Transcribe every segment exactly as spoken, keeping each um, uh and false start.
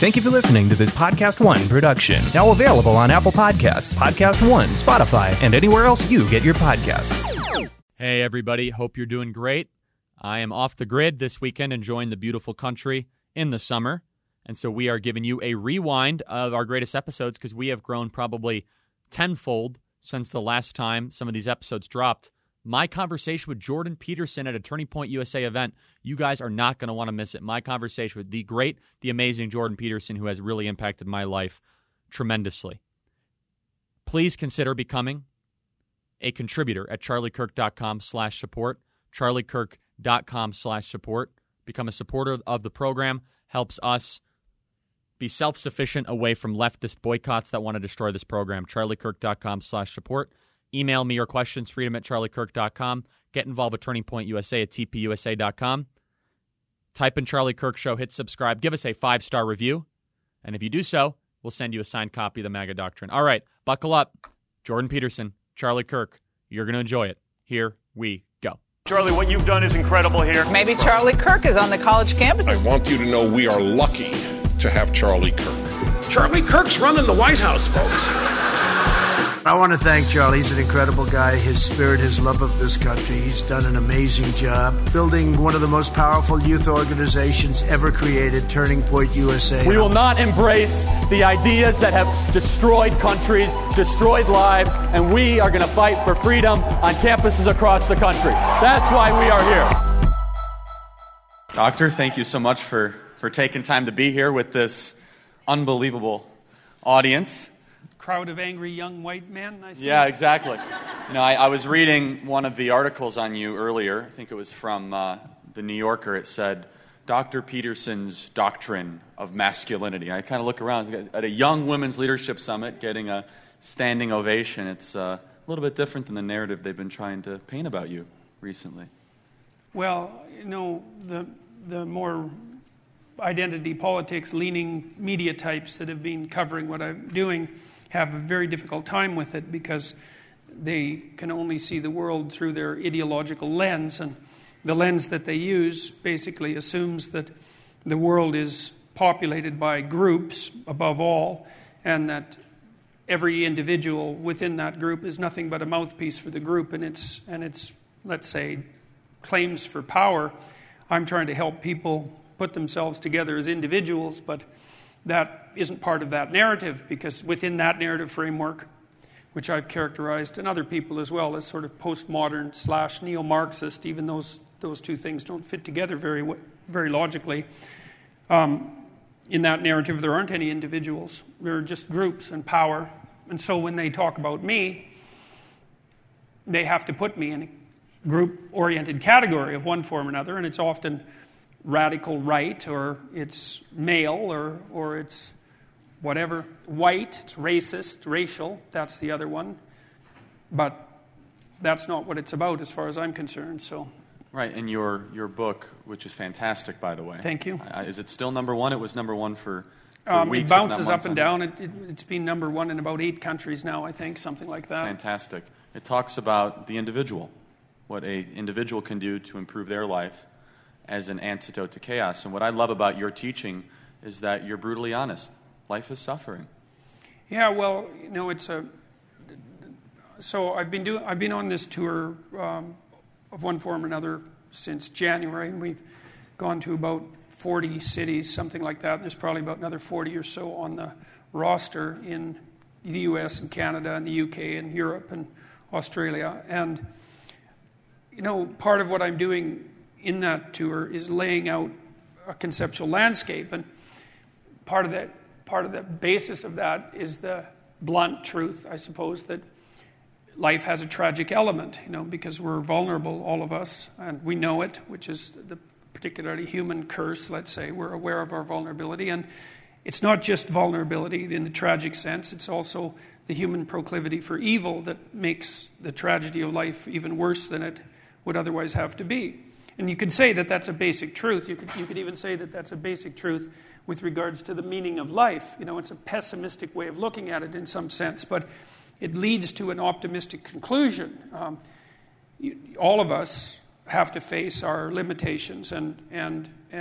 Thank you for listening to this Podcast One production. Now available on Apple Podcasts, Podcast One, Spotify, and anywhere else you get your podcasts. Hey, everybody. Hope you're doing great. I am off the grid this weekend enjoying the beautiful country in the summer. And so we are giving you a rewind of our greatest episodes because we have grown probably tenfold since the last time some of these episodes dropped. My conversation with Jordan Peterson at a Turning Point U S A event, you guys are not going to want to miss it. My conversation with the great, the amazing Jordan Peterson, who has really impacted my life tremendously. Please consider becoming a contributor at charliekirk.com slash support, charliekirk.com slash support. Become a supporter of the program, helps us be self-sufficient away from leftist boycotts that want to destroy this program, charliekirk.com slash support. Email me your questions, freedom at charliekirk dot com. Get involved with Turning Point U S A at t p u s a dot com. Type in Charlie Kirk Show, hit subscribe, give us a five-star review, and if you do so, we'll send you a signed copy of the MAGA Doctrine. All right, buckle up. Jordan Peterson, Charlie Kirk. You're going to enjoy it. Here we go. Charlie, what you've done is incredible here. Maybe Charlie Kirk is on the college campus. I want you to know we are lucky to have Charlie Kirk. Charlie Kirk's running the White House, folks. I want to thank Charlie. He's an incredible guy. His spirit, his love of this country. He's done an amazing job building one of the most powerful youth organizations ever created, Turning Point U S A. We will not embrace the ideas that have destroyed countries, destroyed lives, and we are going to fight for freedom on campuses across the country. That's why we are here. Doctor, thank you so much for, for taking time to be here with this unbelievable audience. Crowd of angry young white men, I see. Yeah, exactly. You know, I, I was reading one of the articles on you earlier. I think it was from uh, the New Yorker. It said, Doctor Peterson's doctrine of masculinity. I kind of look around at a young women's leadership summit getting a standing ovation. It's uh, a little bit different than the narrative they've been trying to paint about you recently. Well, you know, the the more identity politics leaning media types that have been covering what I'm doing have a very difficult time with it because they can only see the world through their ideological lens, and the lens that they use basically assumes that the world is populated by groups above all, and that every individual within that group is nothing but a mouthpiece for the group and its, and its, let's say, claims for power. I'm trying to help people put themselves together as individuals, but that isn't part of that narrative, because within that narrative framework, which I've characterized, and other people as well, as sort of postmodern slash neo-Marxist, even those those two things don't fit together very very logically. Um, in that narrative, there aren't any individuals. There are just groups and power. And so when they talk about me, they have to put me in a group-oriented category of one form or another, and it's often radical right, or it's male, or or it's whatever, white, it's racist, racial, that's the other one. But that's not what it's about as far as I'm concerned, so. Right, and your your book, which is fantastic, by the way. Thank you. Uh, is it still number one? It was number one for, for um, weeks. It bounces up and down. It, it, it's been number one in about eight countries now, I think, something like that. Fantastic. It talks about the individual, what a individual can do to improve their life as an antidote to chaos. And what I love about your teaching is that you're brutally honest. Life is suffering. Yeah, well, you know, it's a. So I've been doing. I've been on this tour um, of one form or another since January, and we've gone to about forty cities, something like that. There's probably about another forty or so on the roster in the U S and Canada and the U K and Europe and Australia. And you know, part of what I'm doing in that tour is laying out a conceptual landscape, and part of that. Part of the basis of that is the blunt truth, I suppose, that life has a tragic element, you know, because we're vulnerable, all of us, and we know it, which is the particularly human curse, let's say. We're aware of our vulnerability, and it's not just vulnerability in the tragic sense, it's also the human proclivity for evil that makes the tragedy of life even worse than it would otherwise have to be. And you could say that that's a basic truth. You could, you could even say that that's a basic truth with regards to the meaning of life. You know, it's a pessimistic way of looking at it in some sense, but it leads to an optimistic conclusion. Um, you, all of us have to face our limitations and and and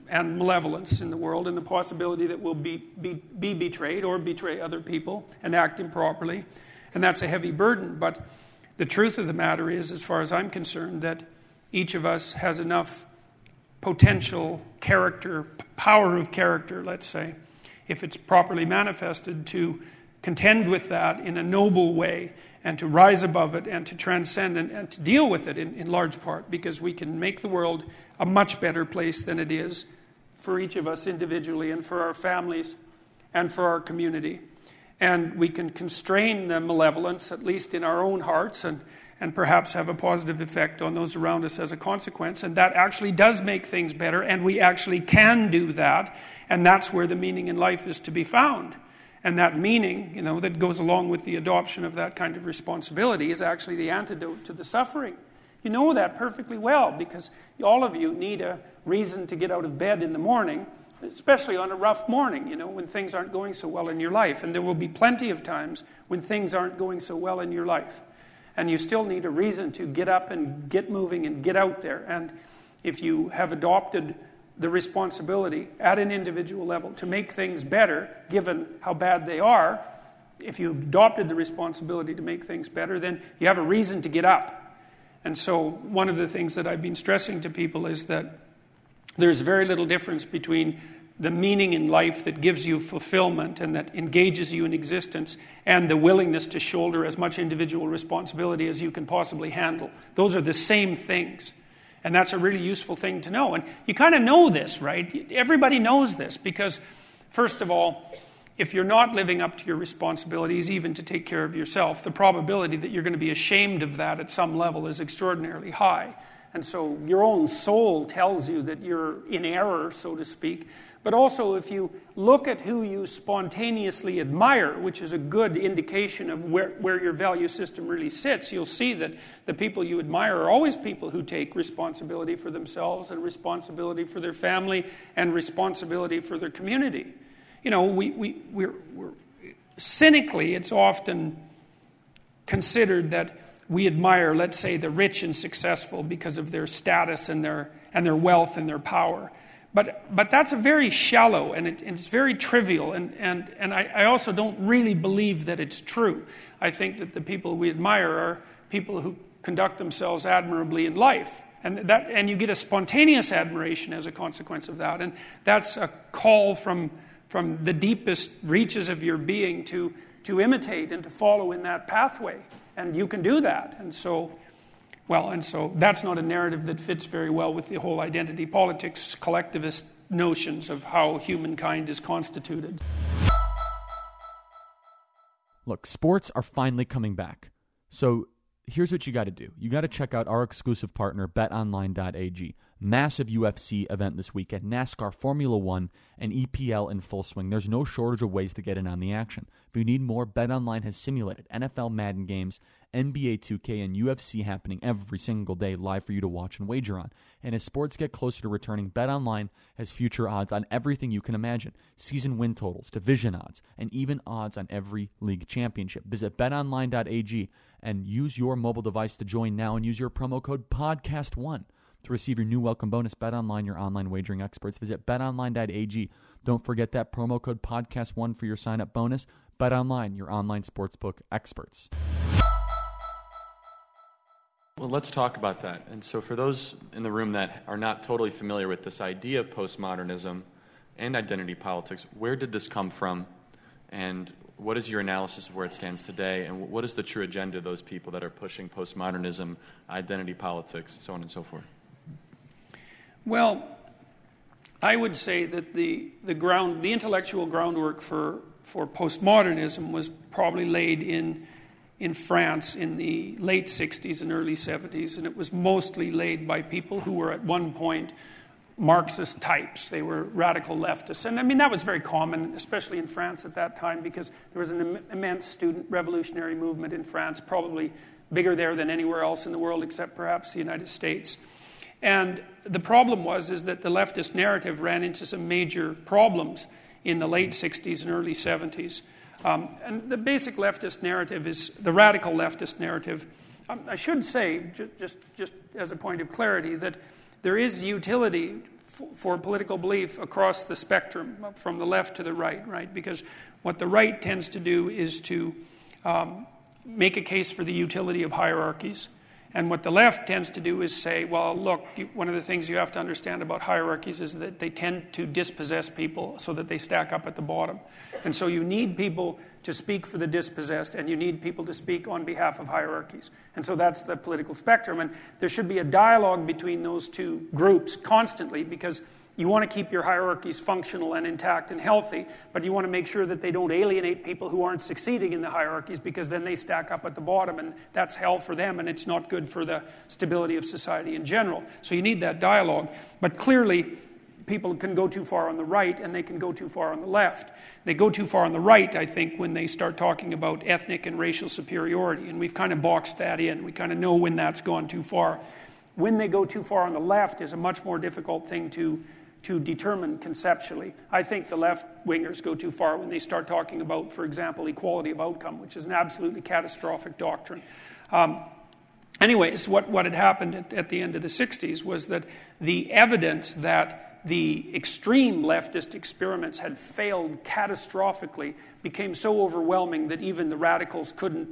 and malevolence in the world, and the possibility that we'll be, be, be betrayed or betray other people and act improperly. And that's a heavy burden. But the truth of the matter is, as far as I'm concerned, that each of us has enough potential character, power of character, let's say, if it's properly manifested, to contend with that in a noble way and to rise above it and to transcend and, and to deal with it in, in large part, because we can make the world a much better place than it is for each of us individually and for our families and for our community. And we can constrain the malevolence, at least in our own hearts, and, and perhaps have a positive effect on those around us as a consequence. And that actually does make things better, and we actually can do that. And that's where the meaning in life is to be found. And that meaning, you know, that goes along with the adoption of that kind of responsibility is actually the antidote to the suffering. You know that perfectly well, because all of you need a reason to get out of bed in the morning, especially on a rough morning, you know, when things aren't going so well in your life. And there will be plenty of times when things aren't going so well in your life. And you still need a reason to get up and get moving and get out there. And if you have adopted the responsibility at an individual level to make things better, given how bad they are, if you've adopted the responsibility to make things better, then you have a reason to get up. And so one of the things that I've been stressing to people is that there's very little difference between the meaning in life that gives you fulfillment and that engages you in existence and the willingness to shoulder as much individual responsibility as you can possibly handle. Those are the same things. And that's a really useful thing to know. And you kind of know this, right? Everybody knows this because, first of all, if you're not living up to your responsibilities, even to take care of yourself, the probability that you're going to be ashamed of that at some level is extraordinarily high. And so your own soul tells you that you're in error, so to speak. But also, if you look at who you spontaneously admire, which is a good indication of where, where your value system really sits, you'll see that the people you admire are always people who take responsibility for themselves and responsibility for their family and responsibility for their community. You know, we, we, we're, we're cynically, it's often considered that we admire, let's say, the rich and successful because of their status and their and their wealth and their power. But but that's a very shallow and it, it's very trivial, and, and, and I, I also don't really believe that it's true. I think that the people we admire are people who conduct themselves admirably in life. And that and you get a spontaneous admiration as a consequence of that. And that's a call from from the deepest reaches of your being to, to imitate and to follow in that pathway. And you can do that. And so, well, and so that's not a narrative that fits very well with the whole identity politics, collectivist notions of how humankind is constituted. Look, sports are finally coming back. So here's what you got to do. You got to check out our exclusive partner, bet online dot a g. Massive U F C event this weekend, NASCAR, Formula One, and E P L in full swing. There's no shortage of ways to get in on the action. If you need more, BetOnline has simulated N F L Madden games, N B A two K, and U F C happening every single day live for you to watch and wager on. And as sports get closer to returning, BetOnline has future odds on everything you can imagine. Season win totals, division odds, and even odds on every league championship. Visit bet online dot a g and use your mobile device to join now and use your promo code podcast one. To receive your new welcome bonus, BetOnline, your online wagering experts. Visit bet online dot a g. Don't forget that promo code podcast one for your sign-up bonus. BetOnline, your online sportsbook experts. Well, let's talk about that. And so for those in the room that are not totally familiar with this idea of postmodernism and identity politics, where did this come from? And what is your analysis of where it stands today? And what is the true agenda of those people that are pushing postmodernism, identity politics, so on and so forth? Well, I would say that the, the ground, the intellectual groundwork for, for postmodernism was probably laid in in France in the late sixties and early seventies, and it was mostly laid by people who were at one point Marxist types. They were radical leftists. And I mean, that was very common, especially in France at that time, because there was an Im- immense student revolutionary movement in France, probably bigger there than anywhere else in the world except perhaps the United States. And the problem was is that the leftist narrative ran into some major problems in the late sixties and early seventies. Um, and the basic leftist narrative is the radical leftist narrative. Um, I should say, ju- just, just as a point of clarity, that there is utility f- for political belief across the spectrum, from the left to the right, right? Because what the right tends to do is to um, make a case for the utility of hierarchies. And what the left tends to do is say, well, look, you, one of the things you have to understand about hierarchies is that they tend to dispossess people so that they stack up at the bottom. And so you need people to speak for the dispossessed, and you need people to speak on behalf of hierarchies. And so that's the political spectrum. And there should be a dialogue between those two groups constantly, because you want to keep your hierarchies functional and intact and healthy, but you want to make sure that they don't alienate people who aren't succeeding in the hierarchies, because then they stack up at the bottom, and that's hell for them, and it's not good for the stability of society in general. So you need that dialogue. But clearly, people can go too far on the right, and they can go too far on the left. They go too far on the right, I think, when they start talking about ethnic and racial superiority, and we've kind of boxed that in. We kind of know when that's gone too far. When they go too far on the left is a much more difficult thing to to determine conceptually. I think the left-wingers go too far when they start talking about, for example, equality of outcome, which is an absolutely catastrophic doctrine. Um, anyways, what, what had happened at, at the end of the sixties was that the evidence that the extreme leftist experiments had failed catastrophically became so overwhelming that even the radicals couldn't,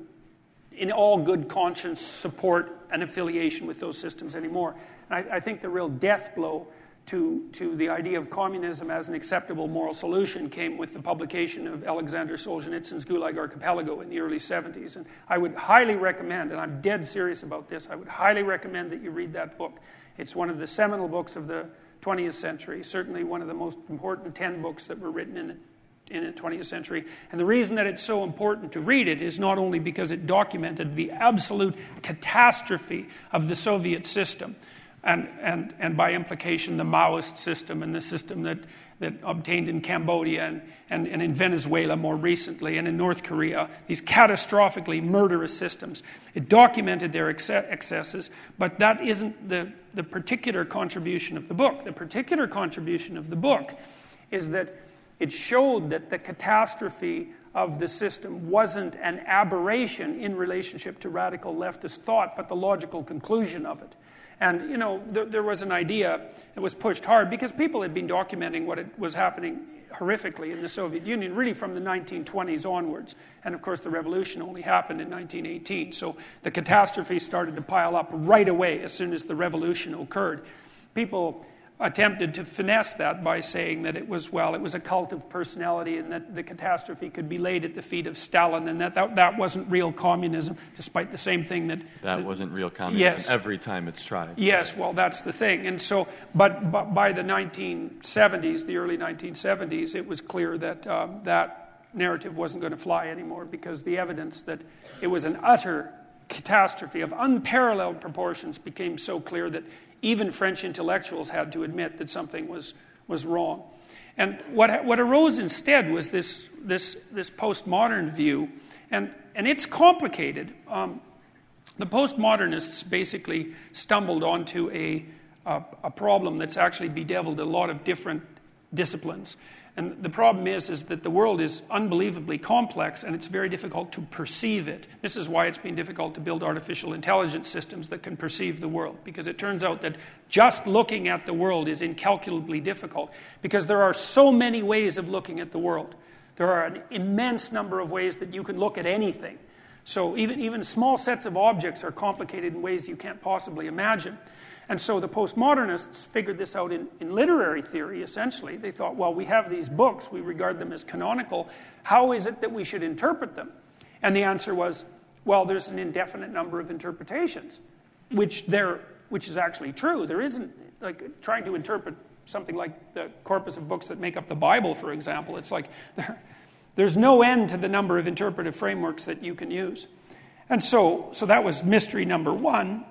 in all good conscience, support an affiliation with those systems anymore. And I, I think the real death blow To, to the idea of communism as an acceptable moral solution came with the publication of Alexander Solzhenitsyn's Gulag Archipelago in the early seventies. And I would highly recommend, and I'm dead serious about this, I would highly recommend that you read that book. It's one of the seminal books of the twentieth century, certainly one of the most important ten books that were written in it. in the twentieth century. And the reason that it's so important to read it is not only because it documented the absolute catastrophe of the Soviet system, And, and, and by implication, the Maoist system and the system that, that obtained in Cambodia and, and, and in Venezuela more recently and in North Korea, these catastrophically murderous systems. It documented their ex- excesses, but that isn't the, the particular contribution of the book. The particular contribution of the book is that it showed that the catastrophe of the system wasn't an aberration in relationship to radical leftist thought, but the logical conclusion of it. And, you know, th- there was an idea that was pushed hard because people had been documenting what it was happening horrifically in the Soviet Union, really from the nineteen twenties onwards. And, of course, the revolution only happened in nineteen eighteen. So the catastrophe started to pile up right away as soon as the revolution occurred. People attempted to finesse that by saying that it was, well, it was a cult of personality and that the catastrophe could be laid at the feet of Stalin and that that, that wasn't real communism, despite the same thing that... That that, wasn't real communism yes, every time it's tried. Yes, well, that's the thing. And so, but, but by the nineteen seventies, the early nineteen seventies, it was clear that um, that narrative wasn't going to fly anymore because the evidence that it was an utter catastrophe of unparalleled proportions became so clear that even French intellectuals had to admit that something was, was wrong. And what what arose instead was this this this postmodern view, and and it's complicated. Um, the postmodernists basically stumbled onto a, a a problem that's actually bedeviled a lot of different disciplines. And the problem is, is that the world is unbelievably complex and it's very difficult to perceive it. This is why it's been difficult to build artificial intelligence systems that can perceive the world, because it turns out that just looking at the world is incalculably difficult, because there are so many ways of looking at the world. There are an immense number of ways that you can look at anything. So even, even small sets of objects are complicated in ways you can't possibly imagine. And so the postmodernists figured this out in, in literary theory, essentially. They thought, well, we have these books, we regard them as canonical. How is it that we should interpret them? And the answer was, well, there's an indefinite number of interpretations, which there, which is actually true. There isn't, like, trying to interpret something like the corpus of books that make up the Bible, for example. It's like there, there's no end to the number of interpretive frameworks that you can use. And so, so that was mystery number one.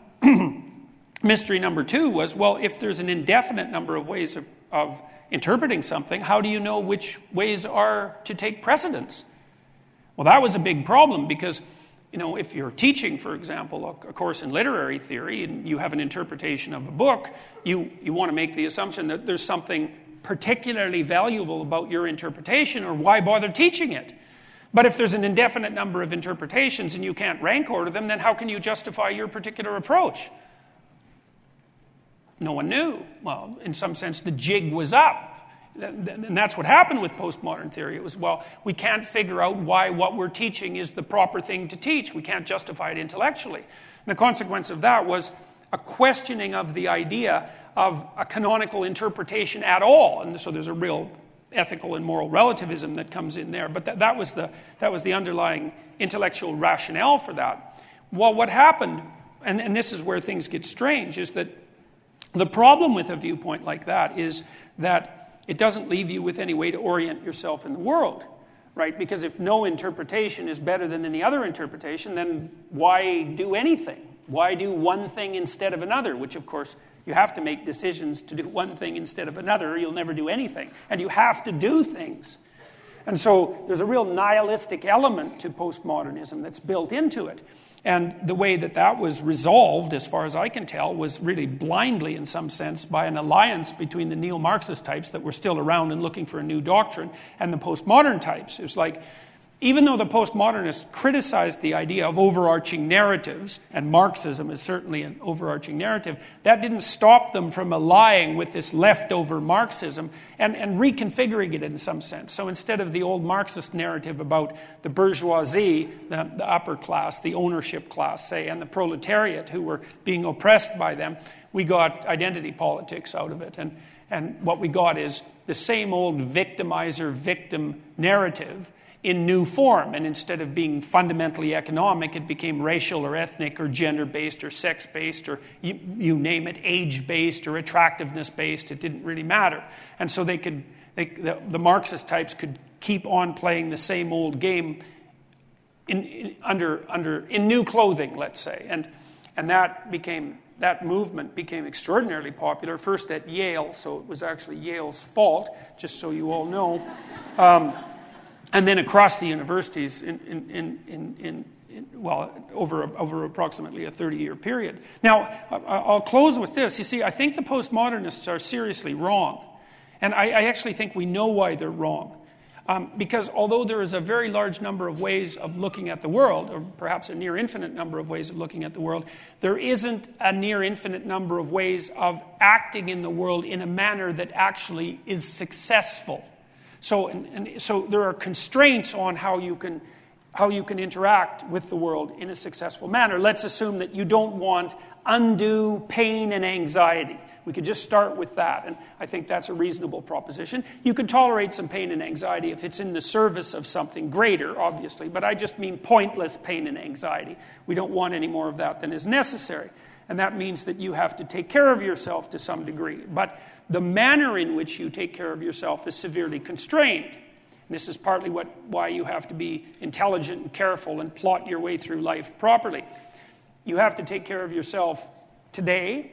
Mystery number two was, well, if there's an indefinite number of ways of, of interpreting something, how do you know which ways are to take precedence? Well, that was a big problem because, you know, if you're teaching, for example, a, a course in literary theory and you have an interpretation of a book, you, you want to make the assumption that there's something particularly valuable about your interpretation, or why bother teaching it? But if there's an indefinite number of interpretations and you can't rank order them, then how can you justify your particular approach? No one knew. Well, in some sense, the jig was up. And that's what happened with postmodern theory. It was, well, we can't figure out why what we're teaching is the proper thing to teach. We can't justify it intellectually. And the consequence of that was a questioning of the idea of a canonical interpretation at all. And so there's a real ethical and moral relativism that comes in there. But that, that was the that was the underlying intellectual rationale for that. Well, what happened, and, and this is where things get strange, is that the problem with a viewpoint like that is that it doesn't leave you with any way to orient yourself in the world, right? Because if no interpretation is better than any other interpretation, then why do anything? Why do one thing instead of another? Which, of course, you have to make decisions to do one thing instead of another, or you'll never do anything. And you have to do things. And so there's a real nihilistic element to postmodernism that's built into it. And the way that that was resolved, as far as I can tell, was really blindly, in some sense, by an alliance between the neo-Marxist types that were still around and looking for a new doctrine and the postmodern types. It was like, even though the postmodernists criticized the idea of overarching narratives, and Marxism is certainly an overarching narrative, that didn't stop them from allying with this leftover Marxism and, and reconfiguring it in some sense. So instead of the old Marxist narrative about the bourgeoisie, the, the upper class, the ownership class, say, and the proletariat who were being oppressed by them, we got identity politics out of it. And, and what we got is the same old victimizer-victim narrative in new form, and instead of being fundamentally economic, it became racial or ethnic or gender-based or sex-based or you, you name it, age-based or attractiveness-based. It didn't really matter. And so they could, they, the, the Marxist types could keep on playing the same old game in, in under under in new clothing, let's say, and and that became that movement became extraordinarily popular. First at Yale, so it was actually Yale's fault, just so you all know. Um, And then across the universities, in, in, in, in, in, in well, over over approximately a thirty-year period. Now, I'll close with this. You see, I think the postmodernists are seriously wrong, and I, I actually think we know why they're wrong. Um, because although there is a very large number of ways of looking at the world, or perhaps a near infinite number of ways of looking at the world, there isn't a near infinite number of ways of acting in the world in a manner that actually is successful. So, and, and so there are constraints on how you can how you can interact with the world in a successful manner. Let's assume that you don't want undue pain and anxiety. We could just start with that, and I think that's a reasonable proposition. You could tolerate some pain and anxiety if it's in the service of something greater, obviously, but I just mean pointless pain and anxiety. We don't want any more of that than is necessary, and that means that you have to take care of yourself to some degree. But the manner in which you take care of yourself is severely constrained. And this is partly what, why you have to be intelligent and careful and plot your way through life properly. You have to take care of yourself today,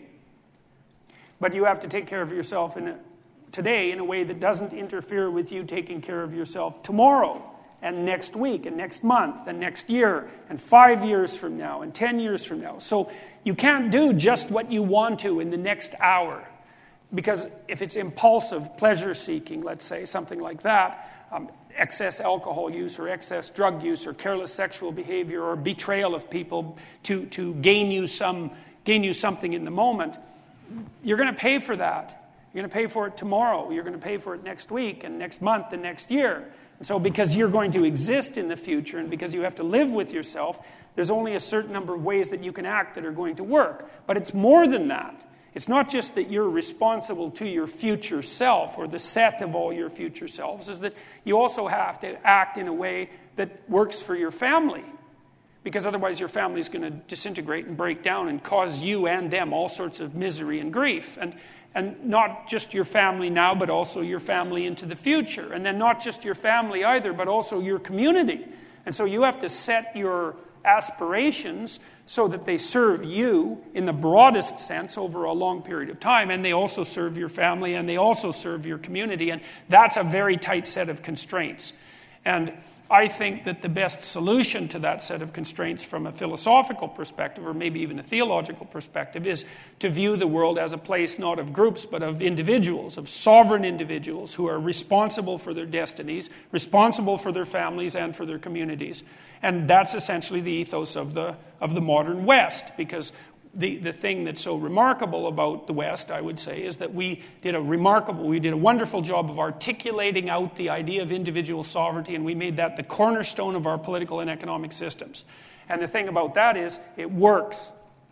but you have to take care of yourself in a, today in a way that doesn't interfere with you taking care of yourself tomorrow and next week and next month and next year and five years from now and ten years from now. So you can't do just what you want to in the next hour. Because if it's impulsive pleasure-seeking, let's say, something like that, um, excess alcohol use or excess drug use or careless sexual behavior or betrayal of people to, to gain you some gain you something in the moment, you're going to pay for that. You're going to pay for it tomorrow. You're going to pay for it next week and next month and next year. And so because you're going to exist in the future and because you have to live with yourself, there's only a certain number of ways that you can act that are going to work. But it's more than that. It's not just that you're responsible to your future self or the set of all your future selves. It's that you also have to act in a way that works for your family. Because otherwise your family is going to disintegrate and break down and cause you and them all sorts of misery and grief. And, and not just your family now, but also your family into the future. And then not just your family either, but also your community. And so you have to set your aspirations so that they serve you in the broadest sense over a long period of time, and they also serve your family, and they also serve your community, and that's a very tight set of constraints. And I think that the best solution to that set of constraints from a philosophical perspective, or maybe even a theological perspective, is to view the world as a place not of groups, but of individuals, of sovereign individuals who are responsible for their destinies, responsible for their families and for their communities. And that's essentially the ethos of the of the modern West, because the, the thing that's so remarkable about the West, I would say, is that we did a remarkable, we did a wonderful job of articulating out the idea of individual sovereignty, and we made that the cornerstone of our political and economic systems. And the thing about that is, it works.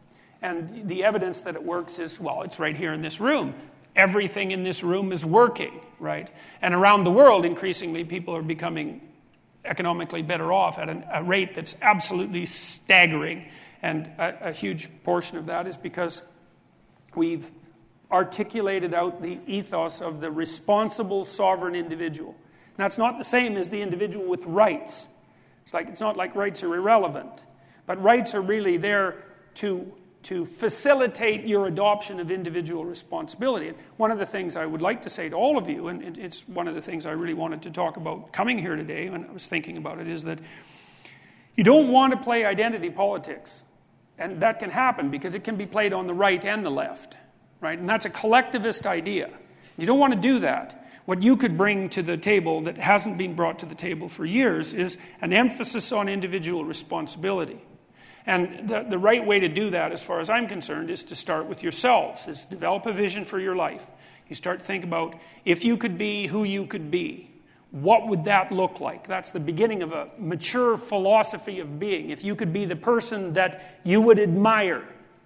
And the evidence that it works is, well, it's right here in this room. Everything in this room is working, right? And around the world, increasingly, people are becoming economically better off at an, a rate that's absolutely staggering. And a, a huge portion of that is because we've articulated out the ethos of the responsible sovereign individual. And that's not the same as the individual with rights. It's like it's not like rights are irrelevant, but rights are really there to to facilitate your adoption of individual responsibility. And one of the things I would like to say to all of you, and it's one of the things I really wanted to talk about coming here today when I was thinking about it, is that you don't want to play identity politics. And that can happen because it can be played on the right and the left, right? And that's a collectivist idea. You don't want to do that. What you could bring to the table that hasn't been brought to the table for years is an emphasis on individual responsibility. And the, the right way to do that, as far as I'm concerned, is to start with yourselves, is develop a vision for your life. You start to think about, if you could be who you could be, what would that look like? That's the beginning of a mature philosophy of being. If you could be the person that you would admire,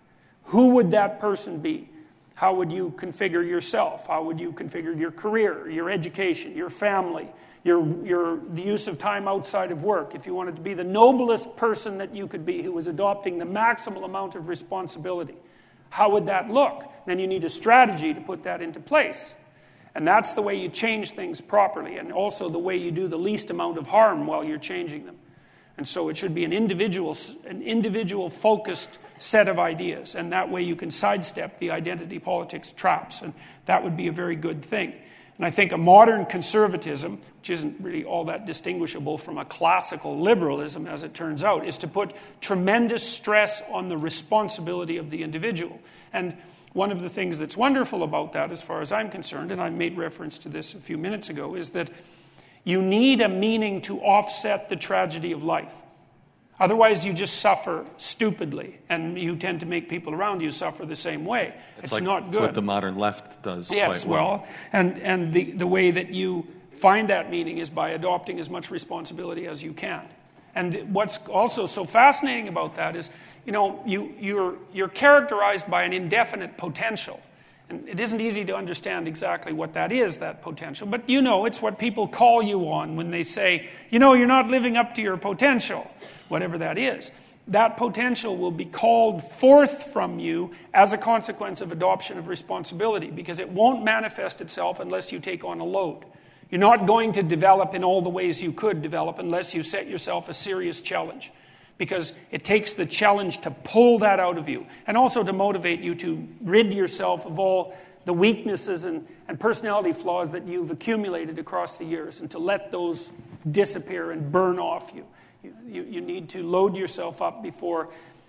who would that person be? How would you configure yourself? How would you configure your career, your education, your family, your, your the use of time outside of work? If you wanted to be the noblest person that you could be, who was adopting the maximal amount of responsibility, how would that look? Then you need a strategy to put that into place. And that's the way you change things properly, and also the way you do the least amount of harm while you're changing them. And so it should be an individual, an individual focused set of ideas, and that way you can sidestep the identity politics traps, and that would be a very good thing. And I think a modern conservatism, which isn't really all that distinguishable from a classical liberalism, as it turns out, is to put tremendous stress on the responsibility of the individual. And one of the things that's wonderful about that, as far as I'm concerned, and I made reference to this a few minutes ago, is that you need a meaning to offset the tragedy of life. Otherwise, you just suffer stupidly, and you tend to make people around you suffer the same way. It's, it's like, not good. It's what the modern left does yes, quite well. well, and, and the, the way that you find that meaning is by adopting as much responsibility as you can. And what's also so fascinating about that is, you know, you, you're, you're characterized by an indefinite potential. And it isn't easy to understand exactly what that is, that potential. But you know, it's what people call you on when they say, you know, you're not living up to your potential, whatever that is. That potential will be called forth from you as a consequence of adoption of responsibility, because it won't manifest itself unless you take on a load. You're not going to develop in all the ways you could develop unless you set yourself a serious challenge, because it takes the challenge to pull that out of you, and also to motivate you to rid yourself of all the weaknesses and, and personality flaws that you've accumulated across the years, and to let those disappear and burn off you. You, you, you need to load yourself up before,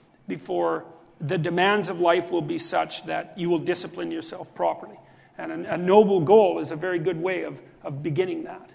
before the demands of life will be such that you will discipline yourself properly. And a, a noble goal is a very good way of, of beginning that.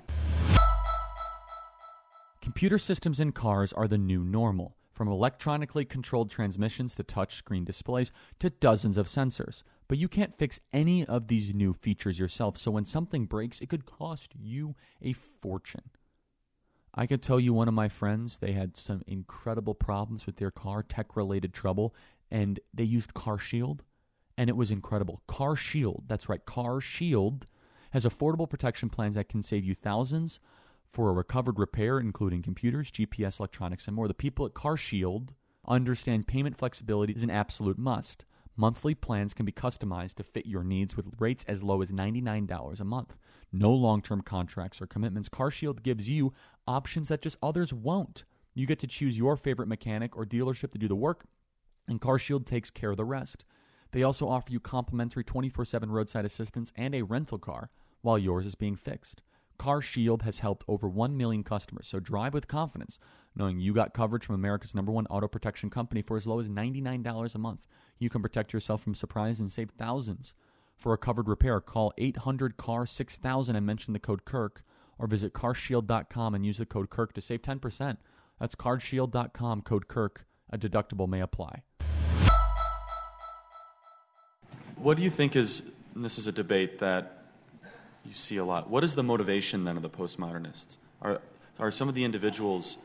Computer systems in cars are the new normal, from electronically controlled transmissions to touchscreen displays to dozens of sensors. But you can't fix any of these new features yourself, so when something breaks, it could cost you a fortune. I could tell you one of my friends, they had some incredible problems with their car, tech-related trouble, and they used CarShield, and it was incredible. CarShield, that's right, CarShield has affordable protection plans that can save you thousands for a recovered repair, including computers, G P S, electronics, and more. The people at CarShield understand payment flexibility is an absolute must. Monthly plans can be customized to fit your needs with rates as low as ninety-nine dollars a month. No long-term contracts or commitments. CarShield gives you options that just others won't. You get to choose your favorite mechanic or dealership to do the work, and CarShield takes care of the rest. They also offer you complimentary twenty-four seven roadside assistance and a rental car while yours is being fixed. CarShield has helped over one million customers, so drive with confidence, knowing you got coverage from America's number one auto protection company for as low as ninety-nine dollars a month. You can protect yourself from surprise and save thousands. For a covered repair, call eight hundred C A R six thousand and mention the code Kirk, or visit car shield dot com and use the code Kirk to save ten percent. That's car shield dot com, code Kirk. A deductible may apply. What do you think is, and this is a debate that you see a lot, what is the motivation then of the postmodernists? Are, are some of the individuals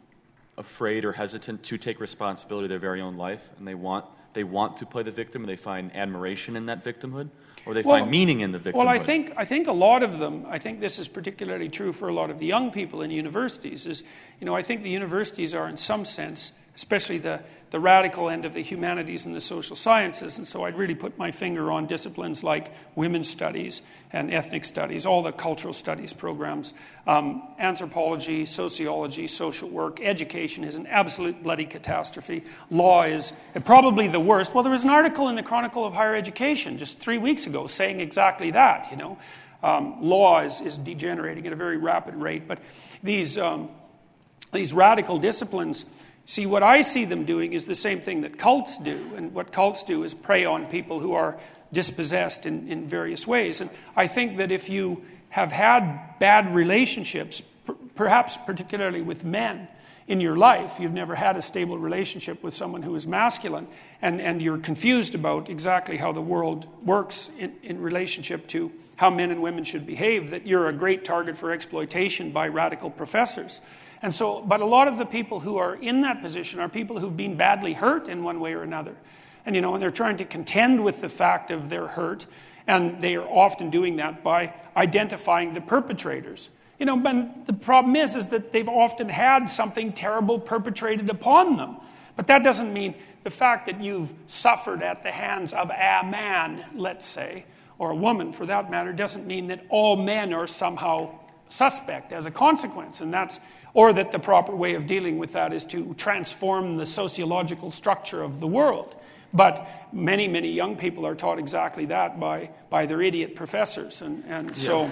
afraid or hesitant to take responsibility of their very own life, and they want they want to play the victim, and they find admiration in that victimhood, or they well, find meaning in the victimhood? Well, I think I think a lot of them. I think this is particularly true for a lot of the young people in universities. Is you know I think the universities are in some sense, especially the the radical end of the humanities and the social sciences, and so I'd really put my finger on disciplines like women's studies and ethnic studies, all the cultural studies programs, um, anthropology, sociology, social work. Education is an absolute bloody catastrophe. Law is probably the worst. Well, there was an article in the Chronicle of Higher Education just three weeks ago saying exactly that, you know. Um, law is, is degenerating at a very rapid rate, but these um, these radical disciplines, see, what I see them doing is the same thing that cults do, and what cults do is prey on people who are dispossessed in, in various ways. And I think that if you have had bad relationships, per, perhaps particularly with men in your life, you've never had a stable relationship with someone who is masculine, and, and you're confused about exactly how the world works in, in relationship to how men and women should behave, that you're a great target for exploitation by radical professors. And so, but a lot of the people who are in that position are people who've been badly hurt in one way or another. And, you know, and they're trying to contend with the fact of their hurt, and they are often doing that by identifying the perpetrators. You know, but the problem is, is that they've often had something terrible perpetrated upon them. But that doesn't mean the fact that you've suffered at the hands of a man, let's say, or a woman for that matter, doesn't mean that all men are somehow suspect as a consequence. And that's, or that the proper way of dealing with that is to transform the sociological structure of the world. But many, many young people are taught exactly that by, by their idiot professors. And, and yeah. so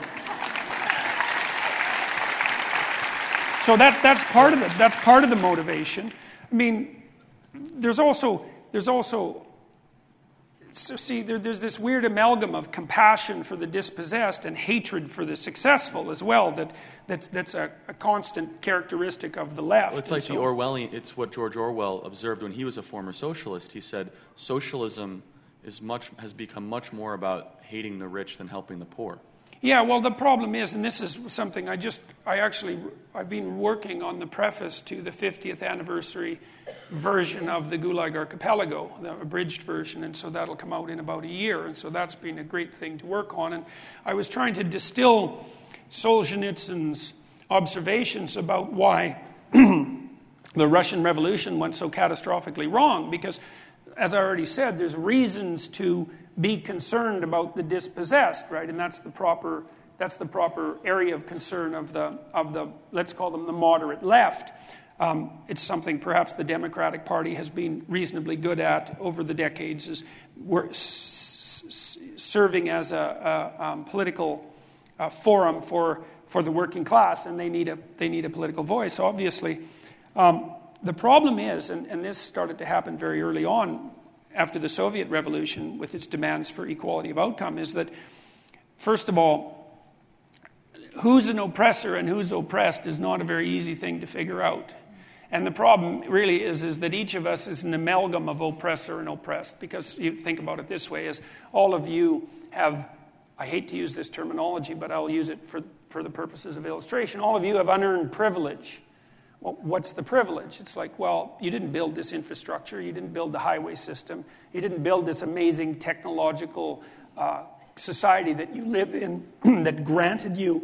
so that that's part of it. That's part of the motivation. I mean, there's also there's also so see there, there's this weird amalgam of compassion for the dispossessed and hatred for the successful as well. That that's that's a, a constant characteristic of the left. Well, it's like so, the Orwellian. It's what George Orwell observed when he was a former socialist. He said socialism is much has become much more about hating the rich than helping the poor. Yeah, well, the problem is, and this is something I just, I actually, I've been working on the preface to the fiftieth anniversary version of the Gulag Archipelago, the abridged version, and so that'll come out in about a year, and so that's been a great thing to work on. And I was trying to distill Solzhenitsyn's observations about why the Russian Revolution went so catastrophically wrong, because, as I already said, there's reasons to be concerned about the dispossessed, right? And that's the proper that's the proper area of concern of the of the let's call them the moderate left. Um, it's something perhaps the Democratic Party has been reasonably good at over the decades, is we're s- s- serving as a, a um, political uh, forum for for the working class, and they need a they need a political voice, obviously. Um, the problem is, and, and this started to happen very early on after the Soviet Revolution with its demands for equality of outcome, is that, first of all, who's an oppressor and who's oppressed is not a very easy thing to figure out. And the problem really is, is that each of us is an amalgam of oppressor and oppressed, because you think about it this way, is all of you have, I hate to use this terminology, but I'll use it for, for the purposes of illustration, all of you have unearned privilege. Well, what's the privilege? It's like, well, you didn't build this infrastructure, you didn't build the highway system, you didn't build this amazing technological uh, society that you live in that granted you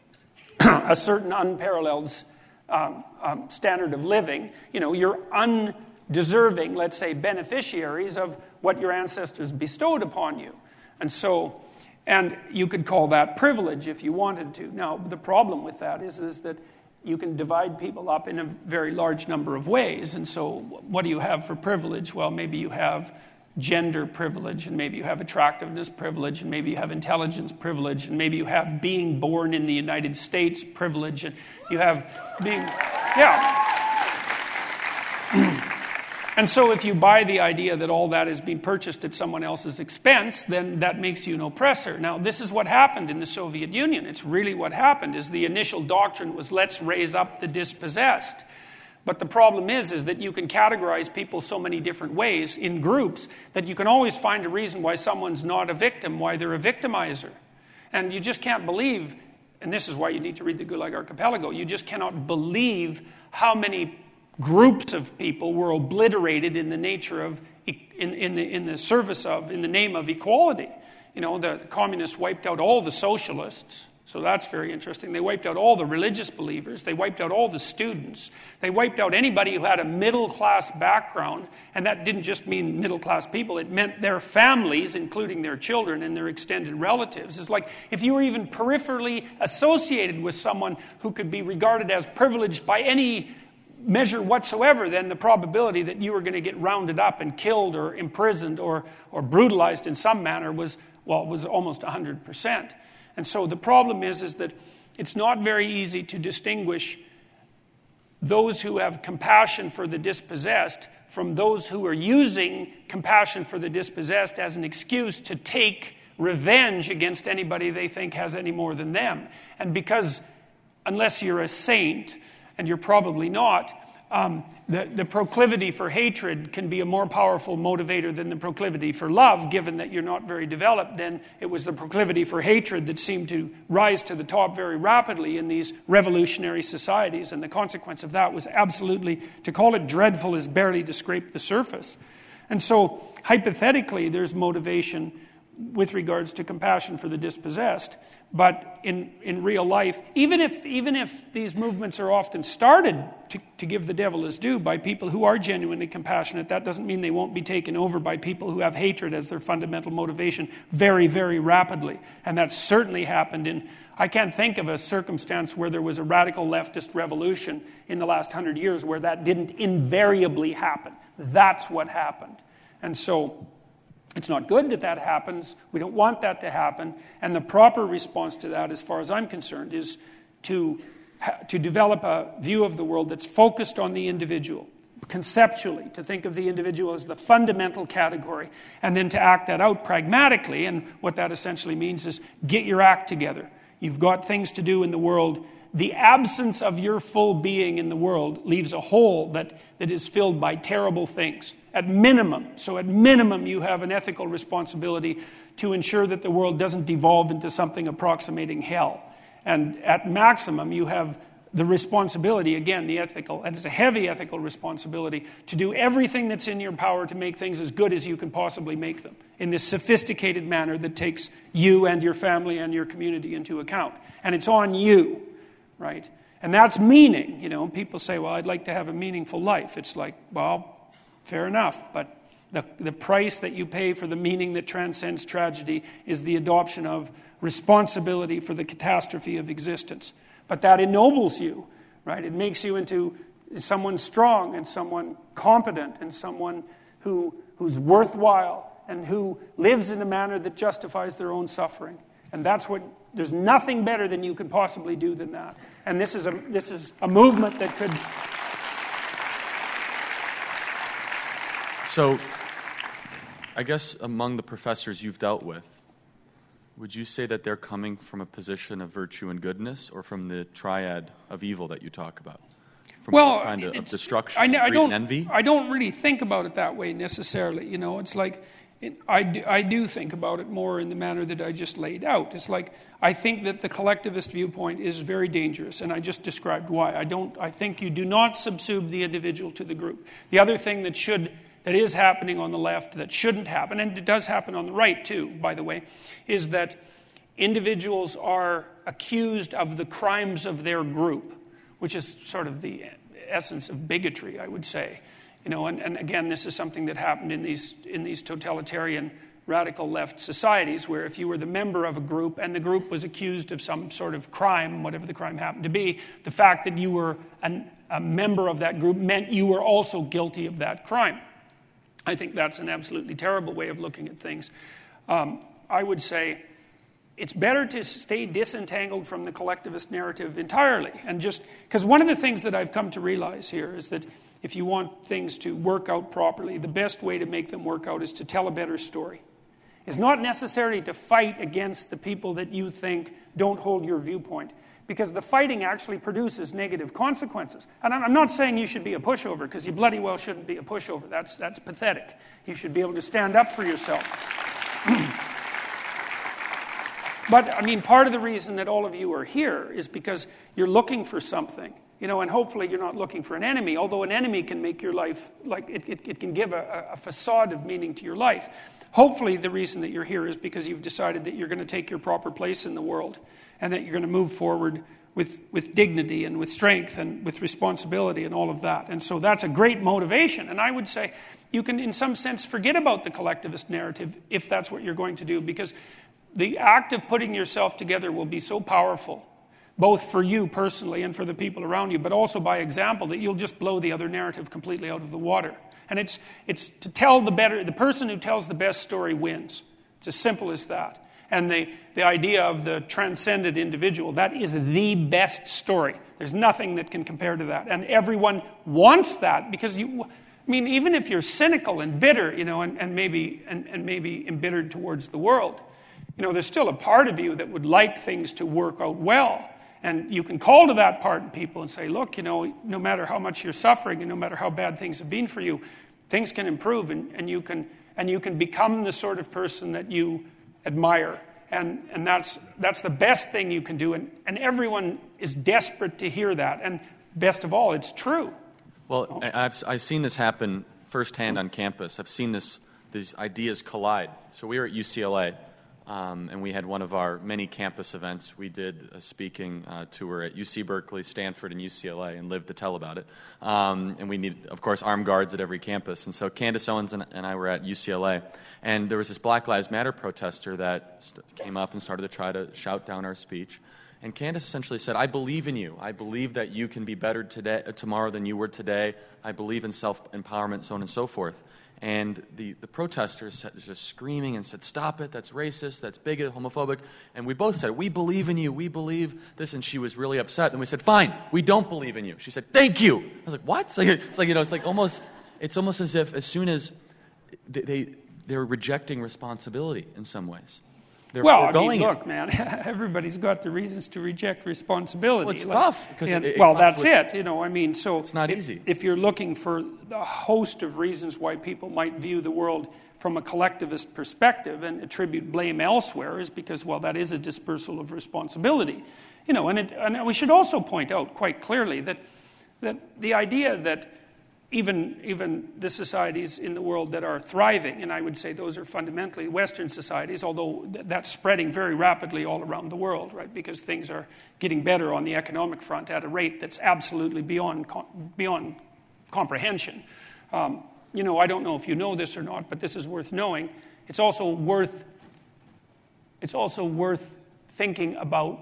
a certain unparalleled um, um, standard of living. You know, you're undeserving, let's say, beneficiaries of what your ancestors bestowed upon you. And so, and you could call that privilege if you wanted to. Now, the problem with that is, is that you can divide people up in a very large number of ways. And so what do you have for privilege? Well, maybe you have gender privilege, and maybe you have attractiveness privilege, and maybe you have intelligence privilege, and maybe you have being born in the United States privilege, and you have being, yeah. And so if you buy the idea that all that is being purchased at someone else's expense, then that makes you an oppressor. Now, this is what happened in the Soviet Union. It's really what happened, is the initial doctrine was, let's raise up the dispossessed. But the problem is, is that you can categorize people so many different ways in groups that you can always find a reason why someone's not a victim, why they're a victimizer. And you just can't believe, and this is why you need to read the Gulag Archipelago, you just cannot believe how many groups of people were obliterated in the nature of, in, in, the, in the service of, in the name of equality. You know, the, the communists wiped out all the socialists. So that's very interesting. They wiped out all the religious believers. They wiped out all the students. They wiped out anybody who had a middle-class background. And that didn't just mean middle-class people. It meant their families, including their children and their extended relatives. It's like if you were even peripherally associated with someone who could be regarded as privileged by any measure whatsoever, then the probability that you were going to get rounded up and killed or imprisoned or, or brutalized in some manner was, well, was almost one hundred percent. And so the problem is, is that it's not very easy to distinguish those who have compassion for the dispossessed from those who are using compassion for the dispossessed as an excuse to take revenge against anybody they think has any more than them. And because, unless you're a saint, and you're probably not, Um, the, the proclivity for hatred can be a more powerful motivator than the proclivity for love, given that you're not very developed. Then it was the proclivity for hatred that seemed to rise to the top very rapidly in these revolutionary societies, and the consequence of that was absolutely, to call it dreadful is barely to scrape the surface. And so, hypothetically, there's motivation with regards to compassion for the dispossessed. But in, in real life, even if even if these movements are often started, to, to give the devil his due, by people who are genuinely compassionate, that doesn't mean they won't be taken over by people who have hatred as their fundamental motivation very, very rapidly. And that's certainly happened in, I can't think of a circumstance where there was a radical leftist revolution in the last hundred years where that didn't invariably happen. That's what happened. And so it's not good that that happens. We don't want that to happen. And the proper response to that, as far as I'm concerned, is to, to develop a view of the world that's focused on the individual, conceptually, to think of the individual as the fundamental category, and then to act that out pragmatically. And what that essentially means is get your act together. You've got things to do in the world. The absence of your full being in the world leaves a hole that, that is filled by terrible things. At minimum, so at minimum you have an ethical responsibility to ensure that the world doesn't devolve into something approximating hell. And at maximum you have the responsibility, again, the ethical, and it's a heavy ethical responsibility, to do everything that's in your power to make things as good as you can possibly make them, in this sophisticated manner that takes you and your family and your community into account. And it's on you, right? And that's meaning. You know, people say, well, I'd like to have a meaningful life. It's like, well, fair enough, but the, the price that you pay for the meaning that transcends tragedy is the adoption of responsibility for the catastrophe of existence. But that ennobles you, right? It makes you into someone strong and someone competent and someone who who's worthwhile and who lives in a manner that justifies their own suffering. And that's what, there's nothing better than you could possibly do than that. And this is a this is a movement that could... So, I guess among the professors you've dealt with, would you say that they're coming from a position of virtue and goodness, or from the triad of evil that you talk about? From well, kind of, of destruction, I, I greed, don't, and envy? I don't really think about it that way necessarily. You know, it's like, it, I, do, I do think about it more in the manner that I just laid out. It's like, I think that the collectivist viewpoint is very dangerous, and I just described why. I don't. I think you do not subsume the individual to the group. The other thing that should... that is happening on the left, that shouldn't happen, and it does happen on the right too, by the way, is that individuals are accused of the crimes of their group, which is sort of the essence of bigotry, I would say. You know, and, and again, this is something that happened in these in these totalitarian radical left societies, where if you were the member of a group and the group was accused of some sort of crime, whatever the crime happened to be, the fact that you were an, a member of that group meant you were also guilty of that crime. I think that's an absolutely terrible way of looking at things. Um, I would say it's better to stay disentangled from the collectivist narrative entirely. And just, because one of the things that I've come to realize here is that if you want things to work out properly, the best way to make them work out is to tell a better story. It's not necessarily to fight against the people that you think don't hold your viewpoint. because the fighting actually produces negative consequences. And I'm not saying you should be a pushover, because you bloody well shouldn't be a pushover. That's, that's pathetic. You should be able to stand up for yourself. But, I mean, part of the reason that all of you are here is because you're looking for something. You know, and hopefully you're not looking for an enemy, although an enemy can make your life, like, it, it, it can give a, a facade of meaning to your life. Hopefully the reason that you're here is because you've decided that you're going to take your proper place in the world, and that you're going to move forward with, with dignity and with strength and with responsibility and all of that. And so that's a great motivation. And I would say you can, in some sense, forget about the collectivist narrative if that's what you're going to do, because the act of putting yourself together will be so powerful, both for you personally and for the people around you, but also by example, that you'll just blow the other narrative completely out of the water. And it's it's to tell the better, the person who tells the best story wins. It's as simple as that. And the, the idea of the transcendent individual, that is the best story. There's nothing that can compare to that. And everyone wants that, because you, I mean, even if you're cynical and bitter, you know, and, and maybe and, and maybe embittered towards the world, you know, there's still a part of you that would like things to work out well. And you can call to that part in people and say, look, you know, no matter how much you're suffering and no matter how bad things have been for you, things can improve, and, and you can and you can become the sort of person that you admire. And and that's that's the best thing you can do. And, and everyone is desperate to hear that. And best of all, it's true. Well, I've, I've seen this happen firsthand on campus. I've seen this these ideas collide. So we were at U C L A. Um, and we had one of our many campus events. We did a speaking uh, tour at U C Berkeley, Stanford, and U C L A, and lived to tell about it. Um, and we need, of course, armed guards at every campus. And so Candace Owens and, and I were at U C L A, and there was this Black Lives Matter protester that st- came up and started to try to shout down our speech. And Candace essentially said, I believe in you. I believe that you can be better today, uh, tomorrow than you were today. I believe in self-empowerment, so on and so forth. And the, the protesters was just screaming and said, stop it, that's racist, that's bigoted, homophobic. And we both said, we believe in you, we believe this. And she was really upset. And we said, fine, we don't believe in you. She said, thank you. I was like, what? It's like, it's like you know, it's like almost, it's almost as if as soon as they, they, they're rejecting responsibility in some ways. They're, well, they're I going mean, look, man, everybody's got the reasons to reject responsibility. Well, it's like, tough. Because and, it, it well, that's with, it. You know, I mean, so it's not if, easy. If you're looking for a host of reasons why people might view the world from a collectivist perspective and attribute blame elsewhere, is because, well, that is a dispersal of responsibility. You know, and, it, and we should also point out quite clearly that that the idea that Even even the societies in the world that are thriving, and I would say those are fundamentally Western societies, although th- that's spreading very rapidly all around the world, right? Because things are getting better on the economic front at a rate that's absolutely beyond com- beyond comprehension. Um, you know, I don't know if you know this or not, but this is worth knowing. It's also worth it's also worth thinking about.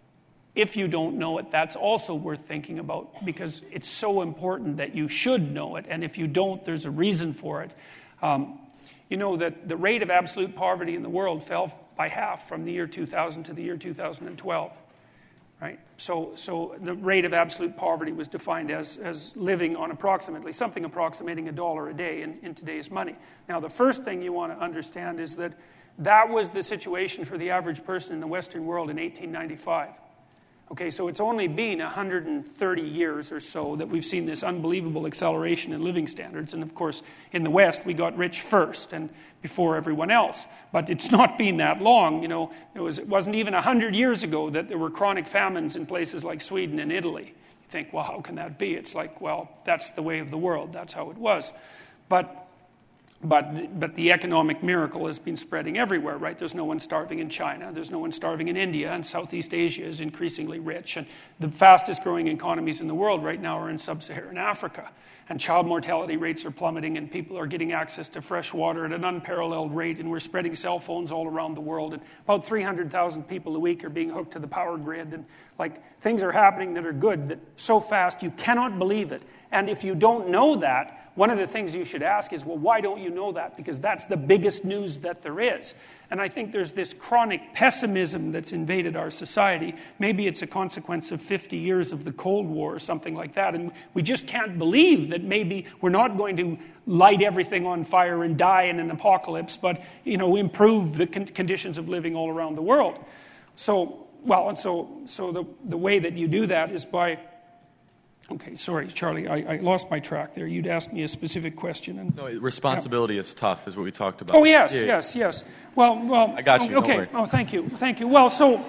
If you don't know it, that's also worth thinking about, because it's so important that you should know it. And if you don't, there's a reason for it. Um, you know that the rate of absolute poverty in the world fell by half from the year two thousand to the year two thousand twelve. Right? So, so the rate of absolute poverty was defined as, as living on approximately, something approximating a dollar a day in, in today's money. Now, the first thing you want to understand is that that was the situation for the average person in the Western world in eighteen ninety-five. Okay, so it's only been one hundred thirty years or so that we've seen this unbelievable acceleration in living standards. And of course, in the West, we got rich first and before everyone else. But it's not been that long. You know, it, was, it wasn't even one hundred years ago that there were chronic famines in places like Sweden and Italy. You think, well, how can that be? It's like, well, that's the way of the world. That's how it was. But But but the economic miracle has been spreading everywhere, right? There's no one starving in China. There's no one starving in India. And Southeast Asia is increasingly rich. And the fastest growing economies in the world right now are in sub-Saharan Africa. And child mortality rates are plummeting, and people are getting access to fresh water at an unparalleled rate. And we're spreading cell phones all around the world. And about three hundred thousand people a week are being hooked to the power grid. And like things are happening that are good, that so fast you cannot believe it. And if you don't know that, one of the things you should ask is, well, why don't you know that? Because that's the biggest news that there is. And I think there's this chronic pessimism that's invaded our society. Maybe it's a consequence of fifty years of the Cold War or something like that. And we just can't believe that maybe we're not going to light everything on fire and die in an apocalypse, but, you know, improve the con- conditions of living all around the world. So well, and so so the the way that you do that is by. Okay, sorry, Charlie, I, I lost my track there. You'd asked me a specific question. And, no, responsibility yeah. is tough, is what we talked about. Oh yes, yeah, yes, yes. Well, well. I got you. Okay. Don't worry. Oh, thank you, thank you. Well, so.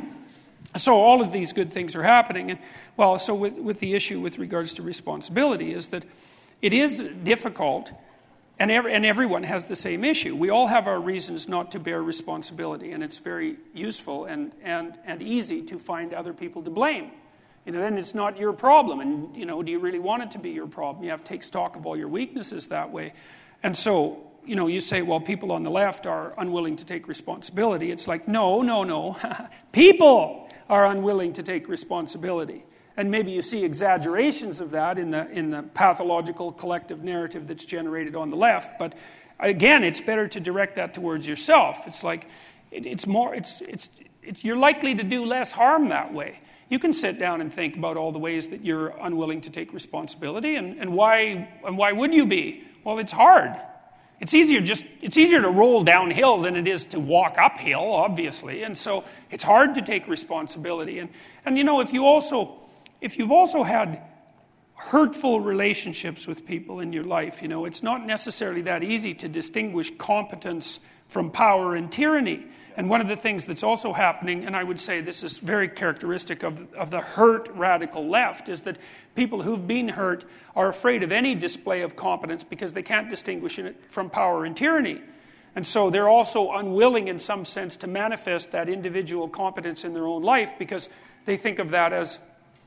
So all of these good things are happening. And, well, so with, with the issue with regards to responsibility is that it is difficult, and, ev- and everyone has the same issue. We all have our reasons not to bear responsibility, and it's very useful and, and, and easy to find other people to blame. You know, then it's not your problem, and, you know, do you really want it to be your problem? You have to take stock of all your weaknesses that way. And so, you know, you say, well, people on the left are unwilling to take responsibility. It's like, no, no, no. People are unwilling to take responsibility. And maybe you see exaggerations of that in the in the pathological collective narrative that's generated on the left. But again, it's better to direct that towards yourself. It's like, it, it's more, it's, it's, it's, you're likely to do less harm that way. You can sit down and think about all the ways that you're unwilling to take responsibility, and, and why and why would you be? Well, it's hard. It's easier just it's easier to roll downhill than it is to walk uphill, obviously. And so it's hard to take responsibility. And and you know, if you also if you've also had hurtful relationships with people in your life, you know, it's not necessarily that easy to distinguish competence from power and tyranny. And one of the things that's also happening, and I would say this is very characteristic of, of the hurt radical left, is that people who've been hurt are afraid of any display of competence because they can't distinguish it from power and tyranny. And so they're also unwilling in some sense to manifest that individual competence in their own life because they think of that as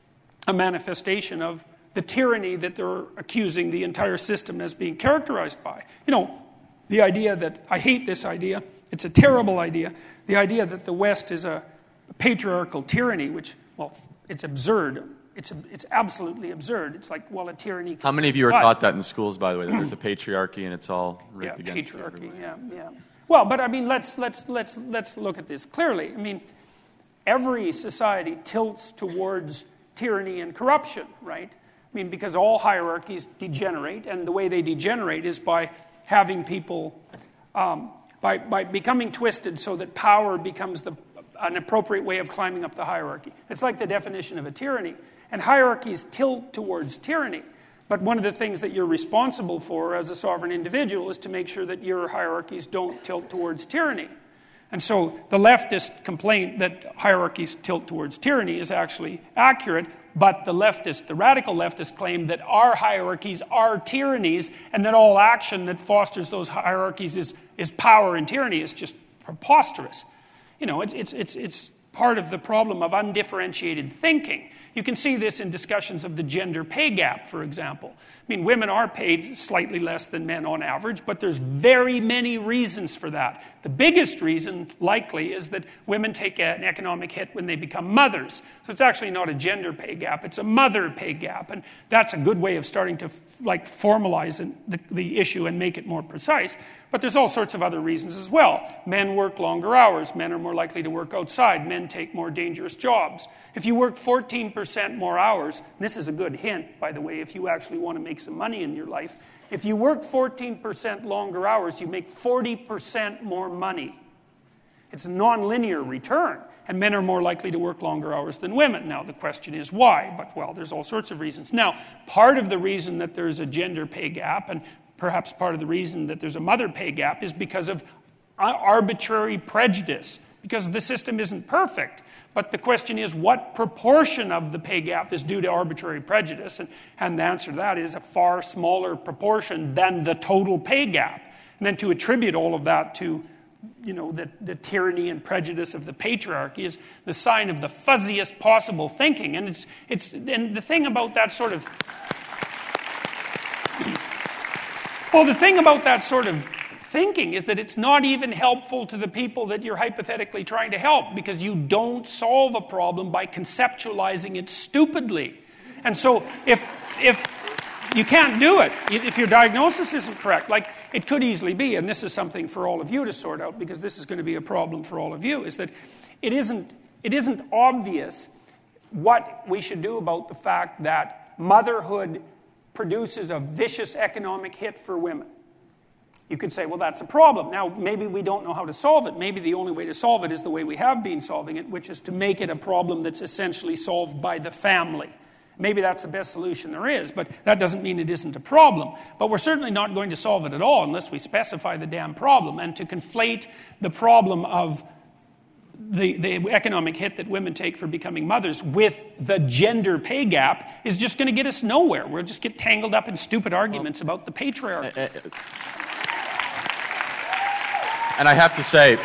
a manifestation of the tyranny that they're accusing the entire system as being characterized by. You know, the idea that, I hate this idea, it's a terrible idea, the idea that the West is a patriarchal tyranny, which, well, it's absurd. It's it's absolutely absurd. It's like, well, a tyranny... How many of you are but, taught that in schools, by the way, that there's a patriarchy and it's all ripped yeah, against patriarchy, everybody? yeah, yeah. Well, but I mean, let's let's let's let's look at this clearly. I mean, every society tilts towards tyranny and corruption, right? I mean, because all hierarchies degenerate, and the way they degenerate is by having people... Um, By, by becoming twisted so that power becomes the, an appropriate way of climbing up the hierarchy. It's like the definition of a tyranny. And hierarchies tilt towards tyranny. But one of the things that you're responsible for as a sovereign individual is to make sure that your hierarchies don't tilt towards tyranny. And so the leftist complaint that hierarchies tilt towards tyranny is actually accurate, but the leftist, the radical leftist claim that our hierarchies are tyrannies and that all action that fosters those hierarchies is, is power and tyranny is just preposterous. You know, it's, it's, it's, it's part of the problem of undifferentiated thinking. You can see this in discussions of the gender pay gap, for example. I mean, women are paid slightly less than men on average, but there's very many reasons for that. The biggest reason, likely, is that women take an economic hit when they become mothers. So it's actually not a gender pay gap, it's a mother pay gap. And that's a good way of starting to, like, formalize the, the issue and make it more precise. But there's all sorts of other reasons as well. Men work longer hours. Men are more likely to work outside. Men take more dangerous jobs. If you work fourteen percent more hours, and this is a good hint, by the way, if you actually want to make some money in your life, if you work fourteen percent longer hours, you make forty percent more money. It's a non-linear return, and men are more likely to work longer hours than women. Now, the question is why? But, well, there's all sorts of reasons. Now, part of the reason that there's a gender pay gap, and perhaps part of the reason that there's a mother pay gap, is because of arbitrary prejudice, because the system isn't perfect. But the question is, what proportion of the pay gap is due to arbitrary prejudice? And, and the answer to that is a far smaller proportion than the total pay gap. And then to attribute all of that to, you know, the, the tyranny and prejudice of the patriarchy is the sign of the fuzziest possible thinking. And it's it's and the thing about that sort of well, the thing about that sort of thinking is that it's not even helpful to the people that you're hypothetically trying to help, because you don't solve a problem by conceptualizing it stupidly. And so if if you can't do it, if your diagnosis isn't correct, like it could easily be, and this is something for all of you to sort out, because this is going to be a problem for all of you, is that it isn't it isn't obvious what we should do about the fact that motherhood produces a vicious economic hit for women. You could say, well, that's a problem. Now, maybe we don't know how to solve it. Maybe the only way to solve it is the way we have been solving it, which is to make it a problem that's essentially solved by the family. Maybe that's the best solution there is, but that doesn't mean it isn't a problem. But we're certainly not going to solve it at all unless we specify the damn problem. And to conflate the problem of the, the economic hit that women take for becoming mothers with the gender pay gap is just going to get us nowhere. We'll just get tangled up in stupid arguments well, about the patriarchy. Uh, uh, And I have to say,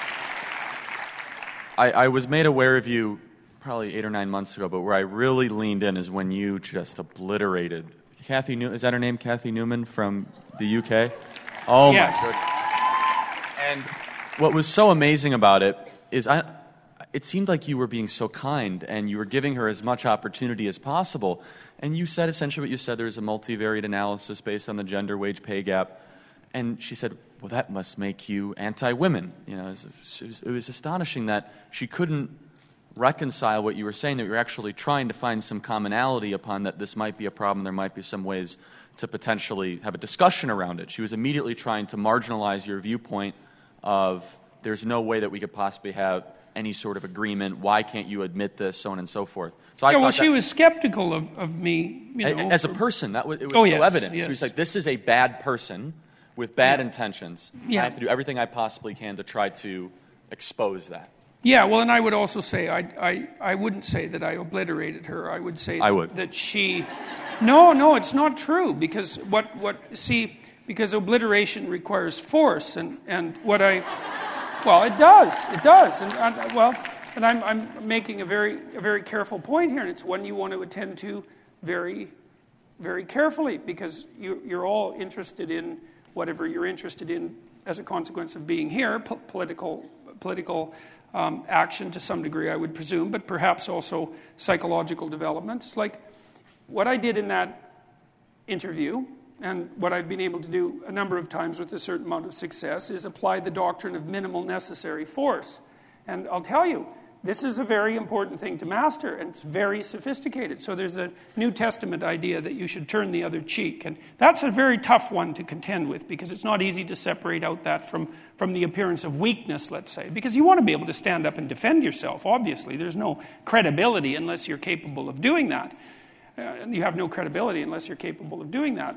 I, I was made aware of you probably eight or nine months ago, but where I really leaned in is when you just obliterated Kathy Newman. Is that her name, Kathy Newman from the U K? Oh, yes. my goodness. And what was so amazing about it is I, it seemed like you were being so kind and you were giving her as much opportunity as possible. And you said essentially what you said, there's a multivariate analysis based on the gender wage pay gap. And she said, well, that must make you anti-women. You know, it was, it was astonishing that she couldn't reconcile what you were saying, that you were actually trying to find some commonality upon that this might be a problem, there might be some ways to potentially have a discussion around it. She was immediately trying to marginalize your viewpoint of there's no way that we could possibly have any sort of agreement, why can't you admit this, so on and so forth. So I yeah, well, she that, was skeptical of, of me. You know, as a person, that was, it was oh, so yes, evident. Yes. She was like, this is a bad person with bad yeah. intentions. Yeah. I have to do everything I possibly can to try to expose that. Yeah, well, and I would also say, I, I, I wouldn't say that I obliterated her. I would say I that, would. that she... No, no, it's not true, because what, what, see, because obliteration requires force, and, and what I... Well, it does, it does, and, and well, and I'm, I'm making a very, a very careful point here, and it's one you want to attend to very, very carefully, because you, you're all interested in whatever you're interested in as a consequence of being here, po- political, political um, action to some degree, I would presume, but perhaps also psychological development. It's like what I did in that interview, and what I've been able to do a number of times with a certain amount of success, is apply the doctrine of minimal necessary force. And I'll tell you, this is a very important thing to master, and it's very sophisticated. So there's a New Testament idea that you should turn the other cheek, and that's a very tough one to contend with, because it's not easy to separate out that from, from the appearance of weakness, let's say, because you want to be able to stand up and defend yourself, obviously. There's no credibility unless you're capable of doing that. Uh, you have no credibility unless you're capable of doing that.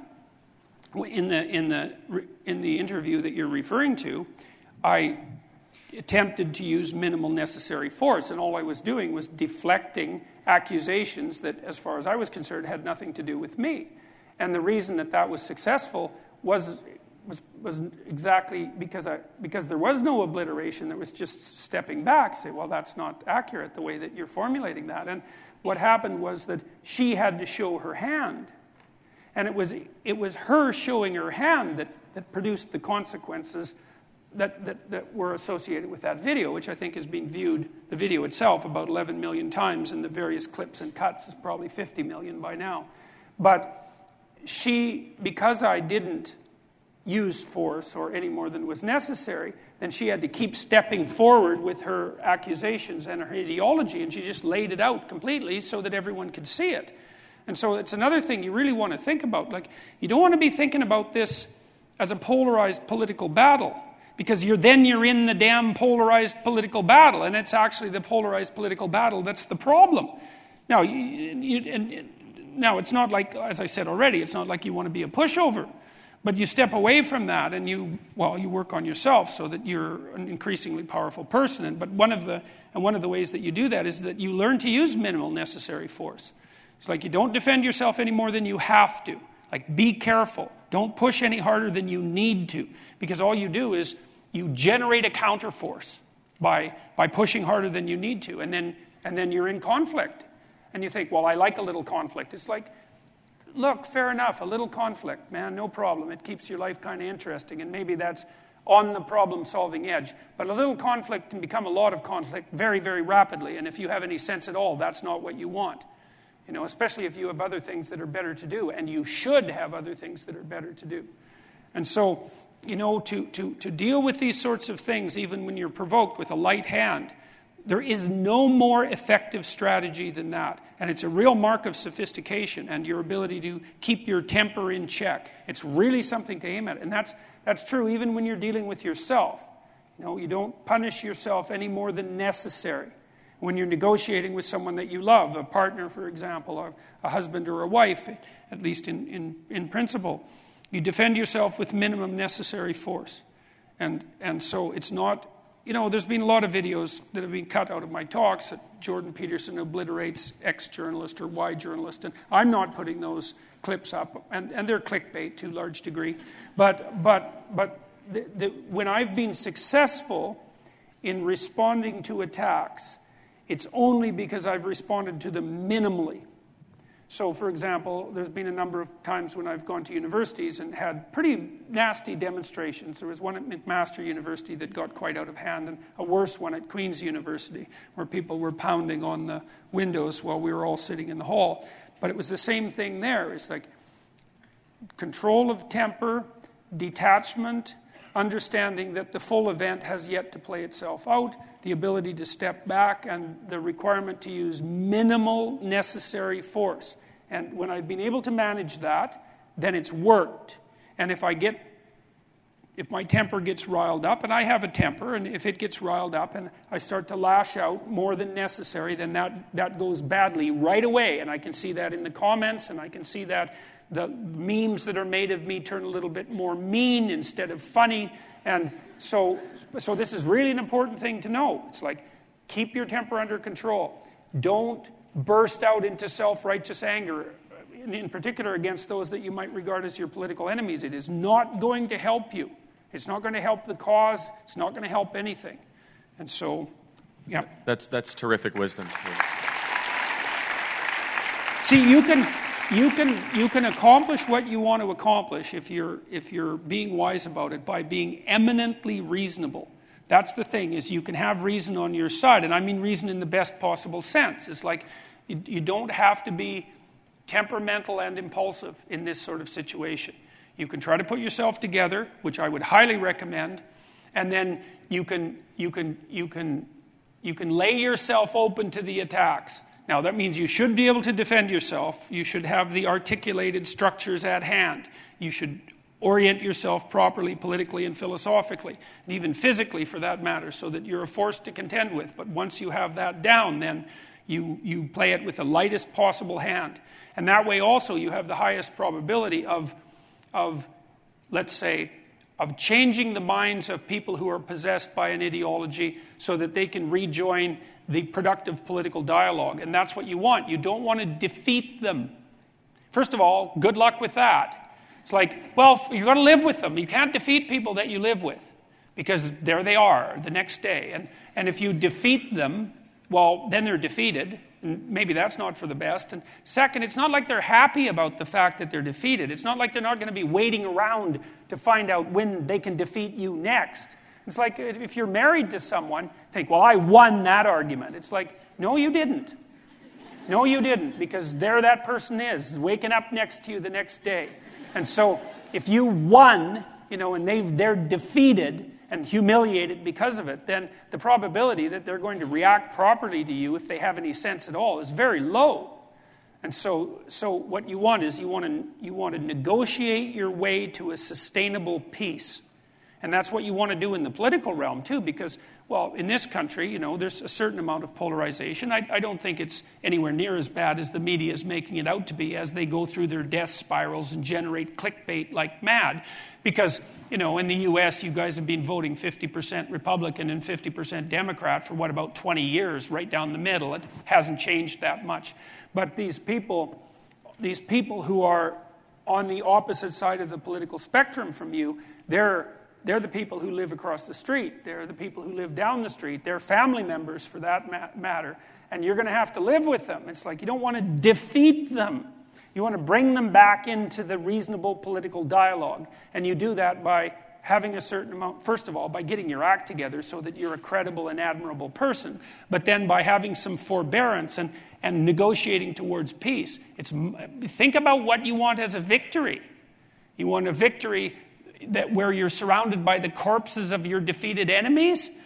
In the, in the, in the interview that you're referring to, I attempted to use minimal necessary force, and all I was doing was deflecting accusations that, as far as I was concerned, had nothing to do with me. And the reason that that was successful was was, was exactly because I because there was no obliteration. There was just stepping back, say, well, that's not accurate the way that you're formulating that. And what happened was that she had to show her hand, and it was it was her showing her hand that that produced the consequences That, that, that were associated with that video, which I think has been viewed, the video itself, about eleven million times, and the various clips and cuts is probably fifty million by now. But she, because I didn't use force or any more than was necessary, then she had to keep stepping forward with her accusations and her ideology, and she just laid it out completely so that everyone could see it. And so it's another thing you really want to think about. Like, you don't want to be thinking about this as a polarized political battle, because you're then you're in the damn polarized political battle, and it's actually the polarized political battle that's the problem. Now, you, you, and, now it's not like, as I said already, it's not like you want to be a pushover, but you step away from that, and you well, you work on yourself so that you're an increasingly powerful person. And but one of the and one of the ways that you do that is that you learn to use minimal necessary force. It's like you don't defend yourself any more than you have to. Like, be careful. Don't push any harder than you need to, because all you do is you generate a counterforce by by pushing harder than you need to, and then and then you're in conflict. And you think, well, I like a little conflict. It's like, look, fair enough, a little conflict, man, no problem. It keeps your life kind of interesting, and maybe that's on the problem-solving edge. But a little conflict can become a lot of conflict very, very rapidly, and if you have any sense at all, that's not what you want. You know, especially if you have other things that are better to do, and you should have other things that are better to do. And so, you know, to, to, to deal with these sorts of things, even when you're provoked with a light hand, There is no more effective strategy than that. And it's a real mark of sophistication and your ability to keep your temper in check. It's really something to aim at. And that's that's true even when you're dealing with yourself. You know, you don't punish yourself any more than necessary. When you're negotiating with someone that you love, a partner, for example, or a husband or a wife, at least in, in, in principle, you defend yourself with minimum necessary force. And and so it's not, you know, there's been a lot of videos that have been cut out of my talks that Jordan Peterson obliterates X journalist or Y journalist, and I'm not putting those clips up, and, and they're clickbait to a large degree. But but but the, the, when I've been successful in responding to attacks, it's only because I've responded to them minimally. So, for example, there's been a number of times when I've gone to universities and had pretty nasty demonstrations. There was one at McMaster University that got quite out of hand, and a worse one at Queen's University, where people were pounding on the windows while we were all sitting in the hall. But it was the same thing there. It's like control of temper, detachment, understanding that the full event has yet to play itself out, the ability to step back, and the requirement to use minimal necessary force. And when I've been able to manage that, then it's worked. And if I get, if my temper gets riled up, and I have a temper, and if it gets riled up and I start to lash out more than necessary, then that, that goes badly right away. And I can see that in the comments, and I can see that the memes that are made of me turn a little bit more mean instead of funny. And so so this is really an important thing to know. It's like, keep your temper under control. Don't burst out into self-righteous anger, in, in particular against those that you might regard as your political enemies. It is not going to help you. It's not going to help the cause. It's not going to help anything. And so, yeah. That's, that's terrific wisdom. See, you can... You can you can accomplish what you want to accomplish if you're if you're being wise about it by being eminently reasonable. That's the thing, is you can have reason on your side, and I mean reason in the best possible sense. It's like you, you don't have to be temperamental and impulsive in this sort of situation. You can try to put yourself together, which I would highly recommend, and then you can you can you can you can lay yourself open to the attacks. Now, that means you should be able to defend yourself. You should have the articulated structures at hand. You should orient yourself properly, politically and philosophically, and even physically for that matter, so that you're a force to contend with. But once you have that down, then you, you play it with the lightest possible hand. And that way also you have the highest probability of, of let's say, of changing the minds of people who are possessed by an ideology so that they can rejoin the productive political dialogue. And that's what you want. You don't want to defeat them. First of all, good luck with that. It's like, well, you've got to live with them. You can't defeat people that you live with, because there they are the next day. And, and if you defeat them, well, then they're defeated. And maybe that's not for the best. And second, it's not like they're happy about the fact that they're defeated. It's not like they're not going to be waiting around to find out when they can defeat you next. It's like if you're married to someone, think, well, I won that argument. It's like, no, you didn't. No, you didn't, because there that person is, waking up next to you the next day. And so if you won, you know, and they've, they're defeated and humiliated because of it, then the probability that they're going to react properly to you, if they have any sense at all, is very low. And so so what you want is you want to you want to negotiate your way to a sustainable peace. And that's what you want to do in the political realm, too, because, well, in this country, you know, there's a certain amount of polarization. I, I don't think it's anywhere near as bad as the media is making it out to be as they go through their death spirals and generate clickbait like mad. Because, you know, in the U S, you guys have been voting fifty percent Republican and fifty percent Democrat for, what, about twenty years, right down the middle. It hasn't changed that much. But these people, these people who are on the opposite side of the political spectrum from you, they're They're the people who live across the street. They're the people who live down the street. They're family members, for that ma- matter. And you're going to have to live with them. It's like you don't want to defeat them. You want to bring them back into the reasonable political dialogue. And you do that by having a certain amount, first of all, by getting your act together so that you're a credible and admirable person. But then by having some forbearance and, and negotiating towards peace. It's, think about what you want as a victory. You want a victory that where you're surrounded by the corpses of your defeated enemies,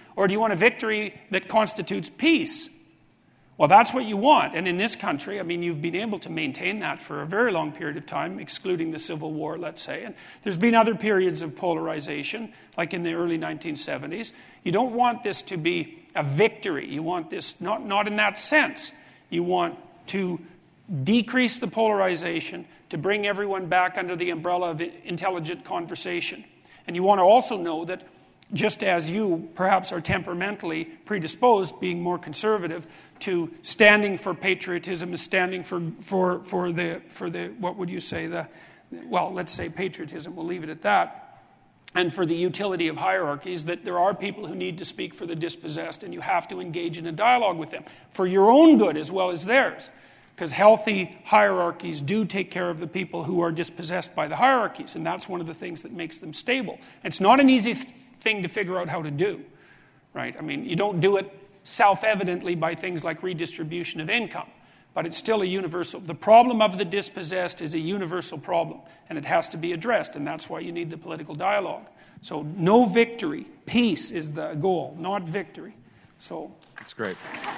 Or do you want a victory that constitutes peace? Well, that's what you want. And in this country, I mean, you've been able to maintain that for a very long period of time, excluding the Civil War, let's say. And there's been other periods of polarization, like in the early nineteen seventies. You don't want this to be a victory. You want this, not, not in that sense. You want to decrease the polarization, to bring everyone back under the umbrella of intelligent conversation. And you want to also know that just as you perhaps are temperamentally predisposed, being more conservative, to standing for patriotism, is standing for, for, for, the, for the, what would you say, the, well, let's say patriotism, we'll leave it at that, and for the utility of hierarchies, that there are people who need to speak for the dispossessed, and you have to engage in a dialogue with them, for your own good as well as theirs. Because healthy hierarchies do take care of the people who are dispossessed by the hierarchies, and that's one of the things that makes them stable. It's not an easy th- thing to figure out how to do, right? I mean, you don't do it self-evidently by things like redistribution of income, but it's still a universal. The problem of the dispossessed is a universal problem, and it has to be addressed, and that's why you need the political dialogue. So no victory. Peace is the goal, not victory. So that's great.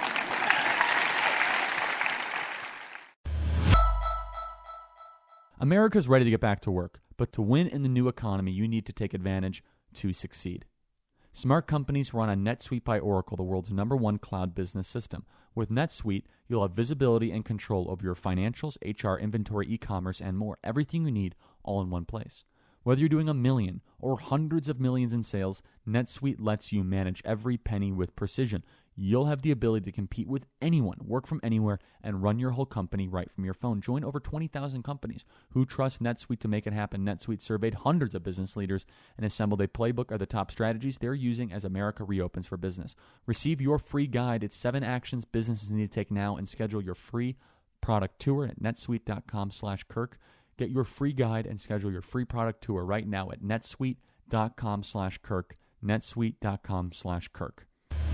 America's ready to get back to work, but to win in the new economy, you need to take advantage to succeed. Smart companies run on NetSuite by Oracle, the world's number one cloud business system. With NetSuite, you'll have visibility and control over your financials, H R, inventory, e-commerce, and more. Everything you need all in one place. Whether you're doing a million or hundreds of millions in sales, NetSuite lets you manage every penny with precision. You'll have the ability to compete with anyone, work from anywhere, and run your whole company right from your phone. Join over twenty thousand companies who trust NetSuite to make it happen. NetSuite surveyed hundreds of business leaders and assembled a playbook of the top strategies they're using as America reopens for business. Receive your free guide. It's seven actions businesses need to take now, and schedule your free product tour at netsuite.com slash Kirk. Get your free guide and schedule your free product tour right now at netsuite.com slash Kirk. netsuite.com slash Kirk.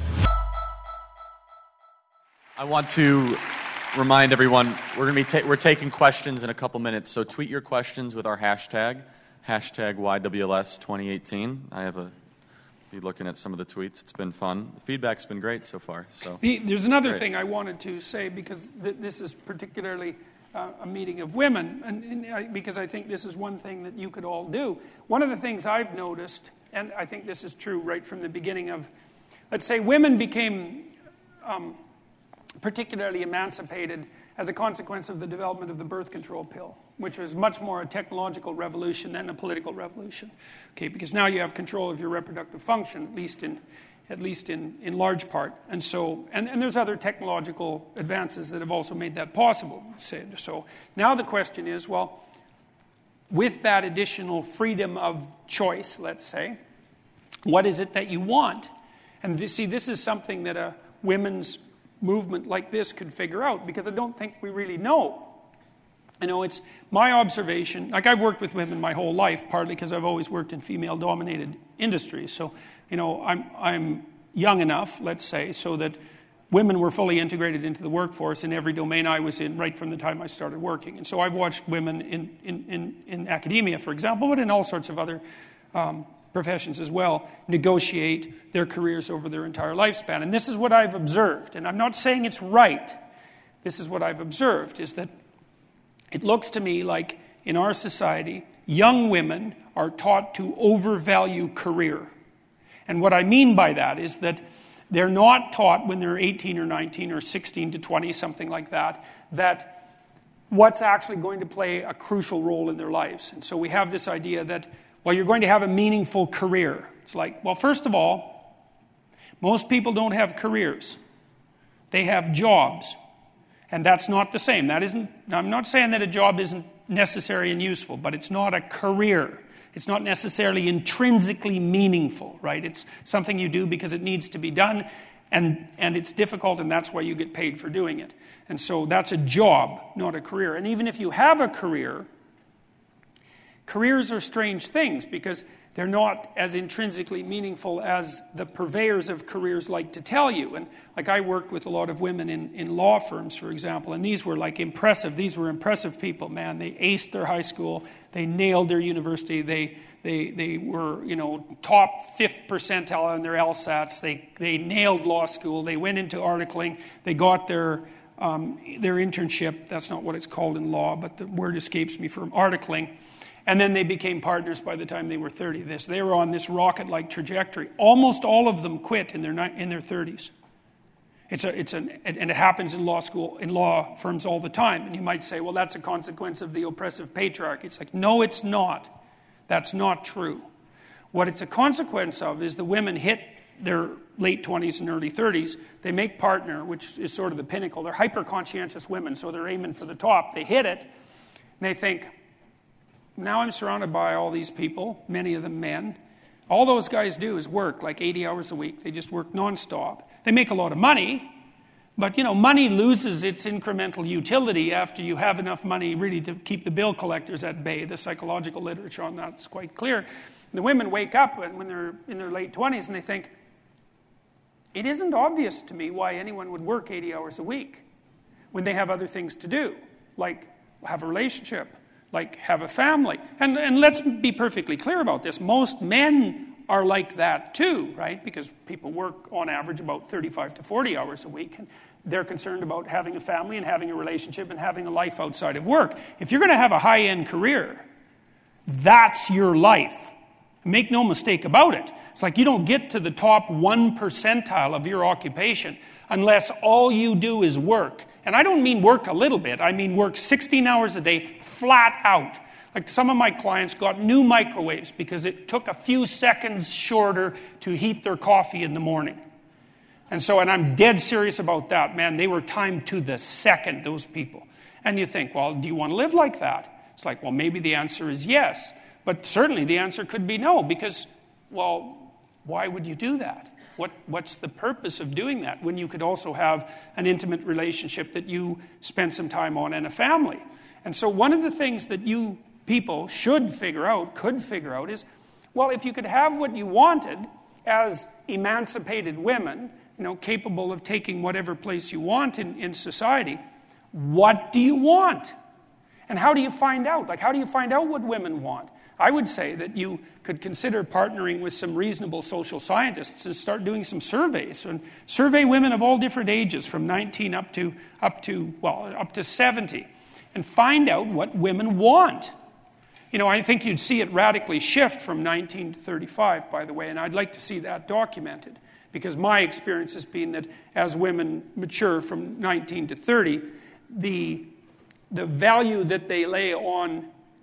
I want to remind everyone we're going to be ta- we're taking questions in a couple minutes. So tweet your questions with our hashtag hashtag Y W L S twenty eighteen. I have a be looking at some of the tweets. It's been fun. The feedback's been great so far. So the, there's another great. thing I wanted to say, because th- this is particularly uh, a meeting of women, and, and I, because I think this is one thing that you could all do. One of the things I've noticed, and I think this is true right from the beginning of, let's say, women became Um, particularly emancipated as a consequence of the development of the birth control pill, which was much more a technological revolution than a political revolution. Okay, because now you have control of your reproductive function, at least in, at least in, in large part. And so, and, and there's other technological advances that have also made that possible. So now the question is, well, with that additional freedom of choice, let's say, what is it that you want? And this, see, this is something that a women's movement like this could figure out, because I don't think we really know. You know, it's my observation, like I've worked with women my whole life, partly because I've always worked in female-dominated industries. So, you know, I'm I'm young enough, let's say, so that women were fully integrated into the workforce in every domain I was in right from the time I started working. And so I've watched women in, in, in, in academia, for example, but in all sorts of other um, professions as well, negotiate their careers over their entire lifespan. And this is what I've observed, and I'm not saying it's right. This is what I've observed, is that it looks to me like in our society, young women are taught to overvalue career. And what I mean by that is that they're not taught when they're eighteen or nineteen or sixteen to twenty, something like that, that what's actually going to play a crucial role in their lives. And so we have this idea that, well, you're going to have a meaningful career. It's like, well, first of all, most people don't have careers. They have jobs. And that's not the same. That isn't, I'm not saying that a job isn't necessary and useful, but it's not a career. It's not necessarily intrinsically meaningful, right? It's something you do because it needs to be done, and, and it's difficult, and that's why you get paid for doing it. And so that's a job, not a career. And even if you have a career, careers are strange things because they're not as intrinsically meaningful as the purveyors of careers like to tell you. And like I worked with a lot of women in, in law firms, for example, and these were like impressive. These were impressive people, man. They aced their high school. They nailed their university. They they they were, you know, top fifth percentile on their LSATs. They they nailed law school. They went into articling. They got their um, their internship. That's not what it's called in law, but the word escapes me, from articling. And then they became partners by the time they were thirty. This they were on this rocket-like trajectory. Almost all of them quit in their in their thirties. It's a it's an and it happens in law school in law firms all the time. And you might say, well, that's a consequence of the oppressive patriarchy. It's like, no, it's not. That's not true. What it's a consequence of is the women hit their late twenties and early thirties. They make partner, which is sort of the pinnacle. They're hyper-conscientious women, so they're aiming for the top. They hit it, and they think, now I'm surrounded by all these people, many of them men. All those guys do is work like eighty hours a week. They just work nonstop. They make a lot of money, but you know, money loses its incremental utility after you have enough money really to keep the bill collectors at bay. The psychological literature on that is quite clear. The women wake up when they're in their late twenties and they think, it isn't obvious to me why anyone would work eighty hours a week when they have other things to do, like have a relationship, like have a family. And, and let's be perfectly clear about this. Most men are like that too, right? Because people work on average about thirty-five to forty hours a week. And they're concerned about having a family and having a relationship and having a life outside of work. If you're going to have a high-end career, that's your life. Make no mistake about it. It's like you don't get to the top one percentile of your occupation unless all you do is work. And I don't mean work a little bit. I mean work sixteen hours a day, flat out. Like some of my clients got new microwaves because it took a few seconds shorter to heat their coffee in the morning. And so, and I'm dead serious about that, man. They were timed to the second, those people. And you think, well, do you want to live like that? It's like, well, maybe the answer is yes. But certainly the answer could be no, because, well, why would you do that? What, what's the purpose of doing that when you could also have an intimate relationship that you spend some time on and a family? And so one of the things that you people should figure out, could figure out, is, well, if you could have what you wanted as emancipated women, you know, capable of taking whatever place you want in, in society, what do you want? And how do you find out? Like, how do you find out what women want? I would say that you could consider partnering with some reasonable social scientists and start doing some surveys and survey women of all different ages, from nineteen up to up to well up to seventy, and find out what women want. You know, I think you'd see it radically shift from nineteen to thirty-five, by the way, and I'd like to see that documented, because my experience has been that as women mature from nineteen to thirty, the the value that they lay on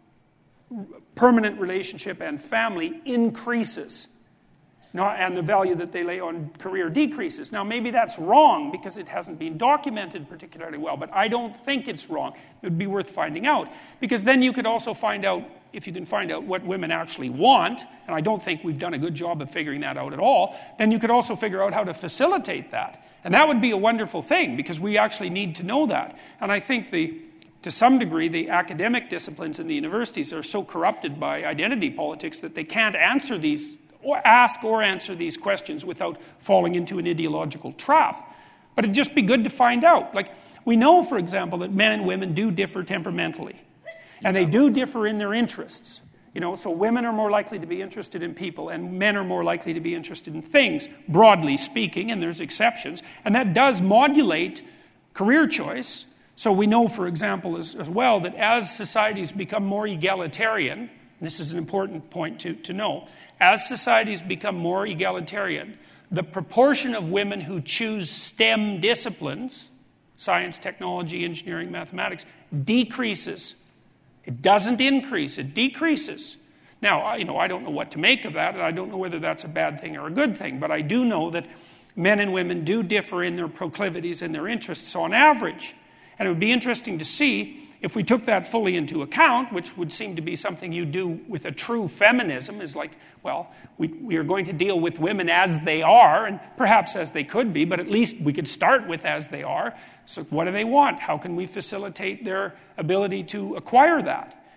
permanent relationship and family increases, not, and the value that they lay on career decreases. Now, maybe that's wrong because it hasn't been documented particularly well, but I don't think it's wrong. It would be worth finding out, because then you could also find out, if you can find out what women actually want, and I don't think we've done a good job of figuring that out at all, then you could also figure out how to facilitate that. And that would be a wonderful thing, because we actually need to know that. And I think the To some degree, the academic disciplines in the universities are so corrupted by identity politics that they can't answer these, or ask or answer these questions without falling into an ideological trap. But it'd just be good to find out. Like, we know, for example, that men and women do differ temperamentally. And they do differ in their interests. You know, so women are more likely to be interested in people, and men are more likely to be interested in things, broadly speaking, and there's exceptions. And that does modulate career choice. So we know, for example, as, as well, that as societies become more egalitarian, and this is an important point to, to know, as societies become more egalitarian, the proportion of women who choose STEM disciplines, science, technology, engineering, mathematics, decreases. It doesn't increase, it decreases. Now, you know, I don't know what to make of that, and I don't know whether that's a bad thing or a good thing, but I do know that men and women do differ in their proclivities and their interests on average. And it would be interesting to see if we took that fully into account, which would seem to be something you do with a true feminism, is like, well, we, we are going to deal with women as they are, and perhaps as they could be, but at least we could start with as they are. So what do they want? How can we facilitate their ability to acquire that?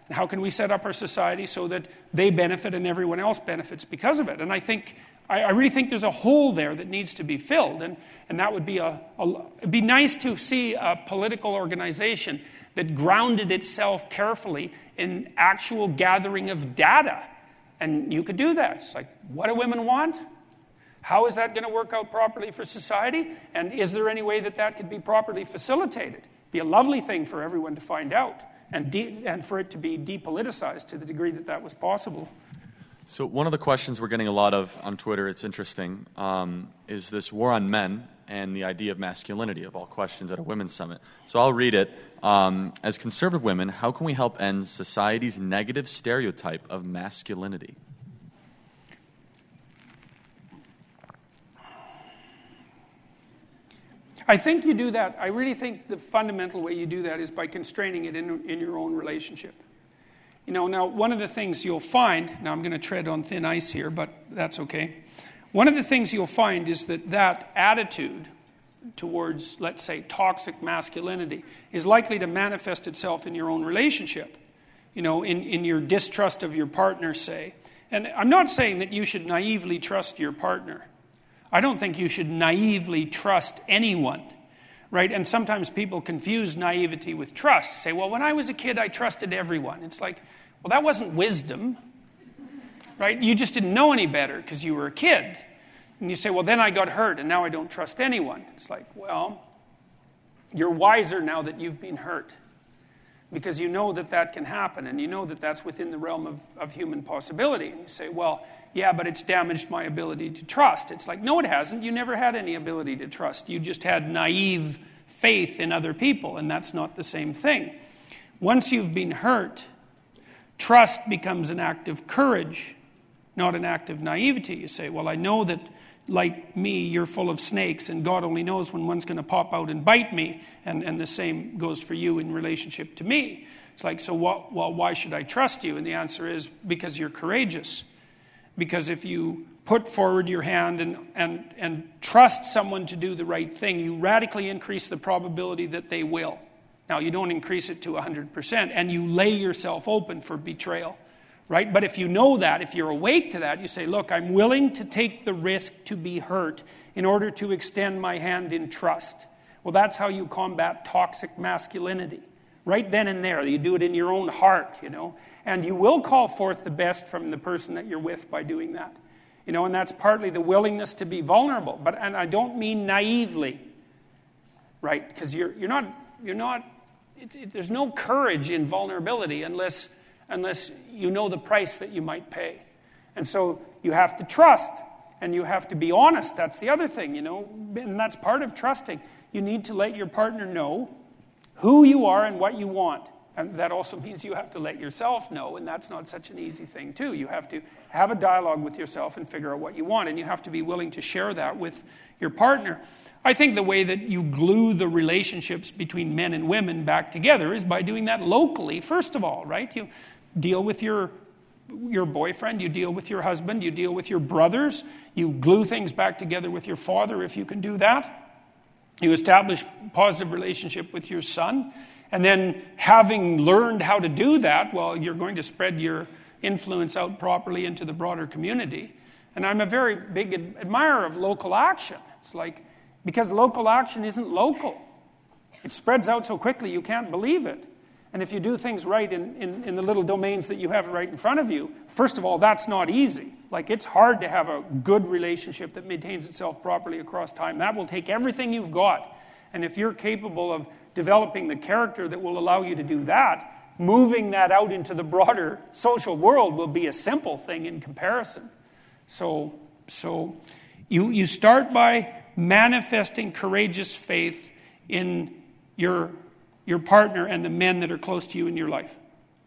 And how can we set up our society so that they benefit and everyone else benefits because of it? And I think, I, I really think there's a hole there that needs to be filled. And, and that would be a, a, it'd be nice to see a political organization that grounded itself carefully in actual gathering of data. And you could do that. It's like, what do women want? How is that going to work out properly for society? And is there any way that that could be properly facilitated? It'd be a lovely thing for everyone to find out, and de- and for it to be depoliticized to the degree that that was possible. So one of the questions we're getting a lot of on Twitter, it's interesting, um, is this war on men and the idea of masculinity, of all questions at a women's summit. So I'll read it. Um, as conservative women, how can we help end society's negative stereotype of masculinity? I think you do that. I really think the fundamental way you do that is by constraining it in, in your own relationship. You know, now, one of the things you'll find, now I'm going to tread on thin ice here, but that's okay. One of the things you'll find is that that attitude towards, let's say, toxic masculinity is likely to manifest itself in your own relationship. You know, in, in your distrust of your partner, say. And I'm not saying that you should naively trust your partner. I don't think you should naively trust anyone, right? And sometimes people confuse naivety with trust. Say, well, when I was a kid, I trusted everyone. It's like, well, that wasn't wisdom, right? You just didn't know any better because you were a kid. And you say, well, then I got hurt and now I don't trust anyone. It's like, well, you're wiser now that you've been hurt because you know that that can happen and you know that that's within the realm of, of human possibility. And you say, well, yeah, but it's damaged my ability to trust. It's like, no, it hasn't. You never had any ability to trust. You just had naive faith in other people, and that's not the same thing. Once you've been hurt, trust becomes an act of courage, not an act of naivety. You say, well, I know that, like me, you're full of snakes, and God only knows when one's going to pop out and bite me, and, and the same goes for you in relationship to me. It's like, so what, well, why should I trust you? And the answer is because you're courageous. Because if you put forward your hand and, and, and trust someone to do the right thing, you radically increase the probability that they will. Now, you don't increase it to one hundred percent, and you lay yourself open for betrayal, right? But if you know that, if you're awake to that, you say, look, I'm willing to take the risk to be hurt in order to extend my hand in trust. Well, that's how you combat toxic masculinity. Right then and there. You do it in your own heart, you know. And you will call forth the best from the person that you're with by doing that. You know, and that's partly the willingness to be vulnerable. But and I don't mean naively, right? Because you're you're not you're not. It, it, there's no courage in vulnerability unless unless you know the price that you might pay. And so you have to trust and you have to be honest. That's the other thing, you know, and that's part of trusting. You need to let your partner know who you are and what you want. And that also means you have to let yourself know, and that's not such an easy thing, too. You have to have a dialogue with yourself and figure out what you want, and you have to be willing to share that with your partner. I think the way that you glue the relationships between men and women back together is by doing that locally, first of all, right? You deal with your your boyfriend, you deal with your husband, you deal with your brothers, you glue things back together with your father if you can do that. You establish a positive relationship with your son. And then having learned how to do that, well, you're going to spread your influence out properly into the broader community. And I'm a very big ad- admirer of local action. It's like, because local action isn't local. It spreads out so quickly you can't believe it. And if you do things right in, in, in the little domains that you have right in front of you, first of all, that's not easy. Like, it's hard to have a good relationship that maintains itself properly across time. That will take everything you've got. And if you're capable of developing the character that will allow you to do that, moving that out into the broader social world will be a simple thing in comparison. So, so you, you start by manifesting courageous faith in your your partner and the men that are close to you in your life.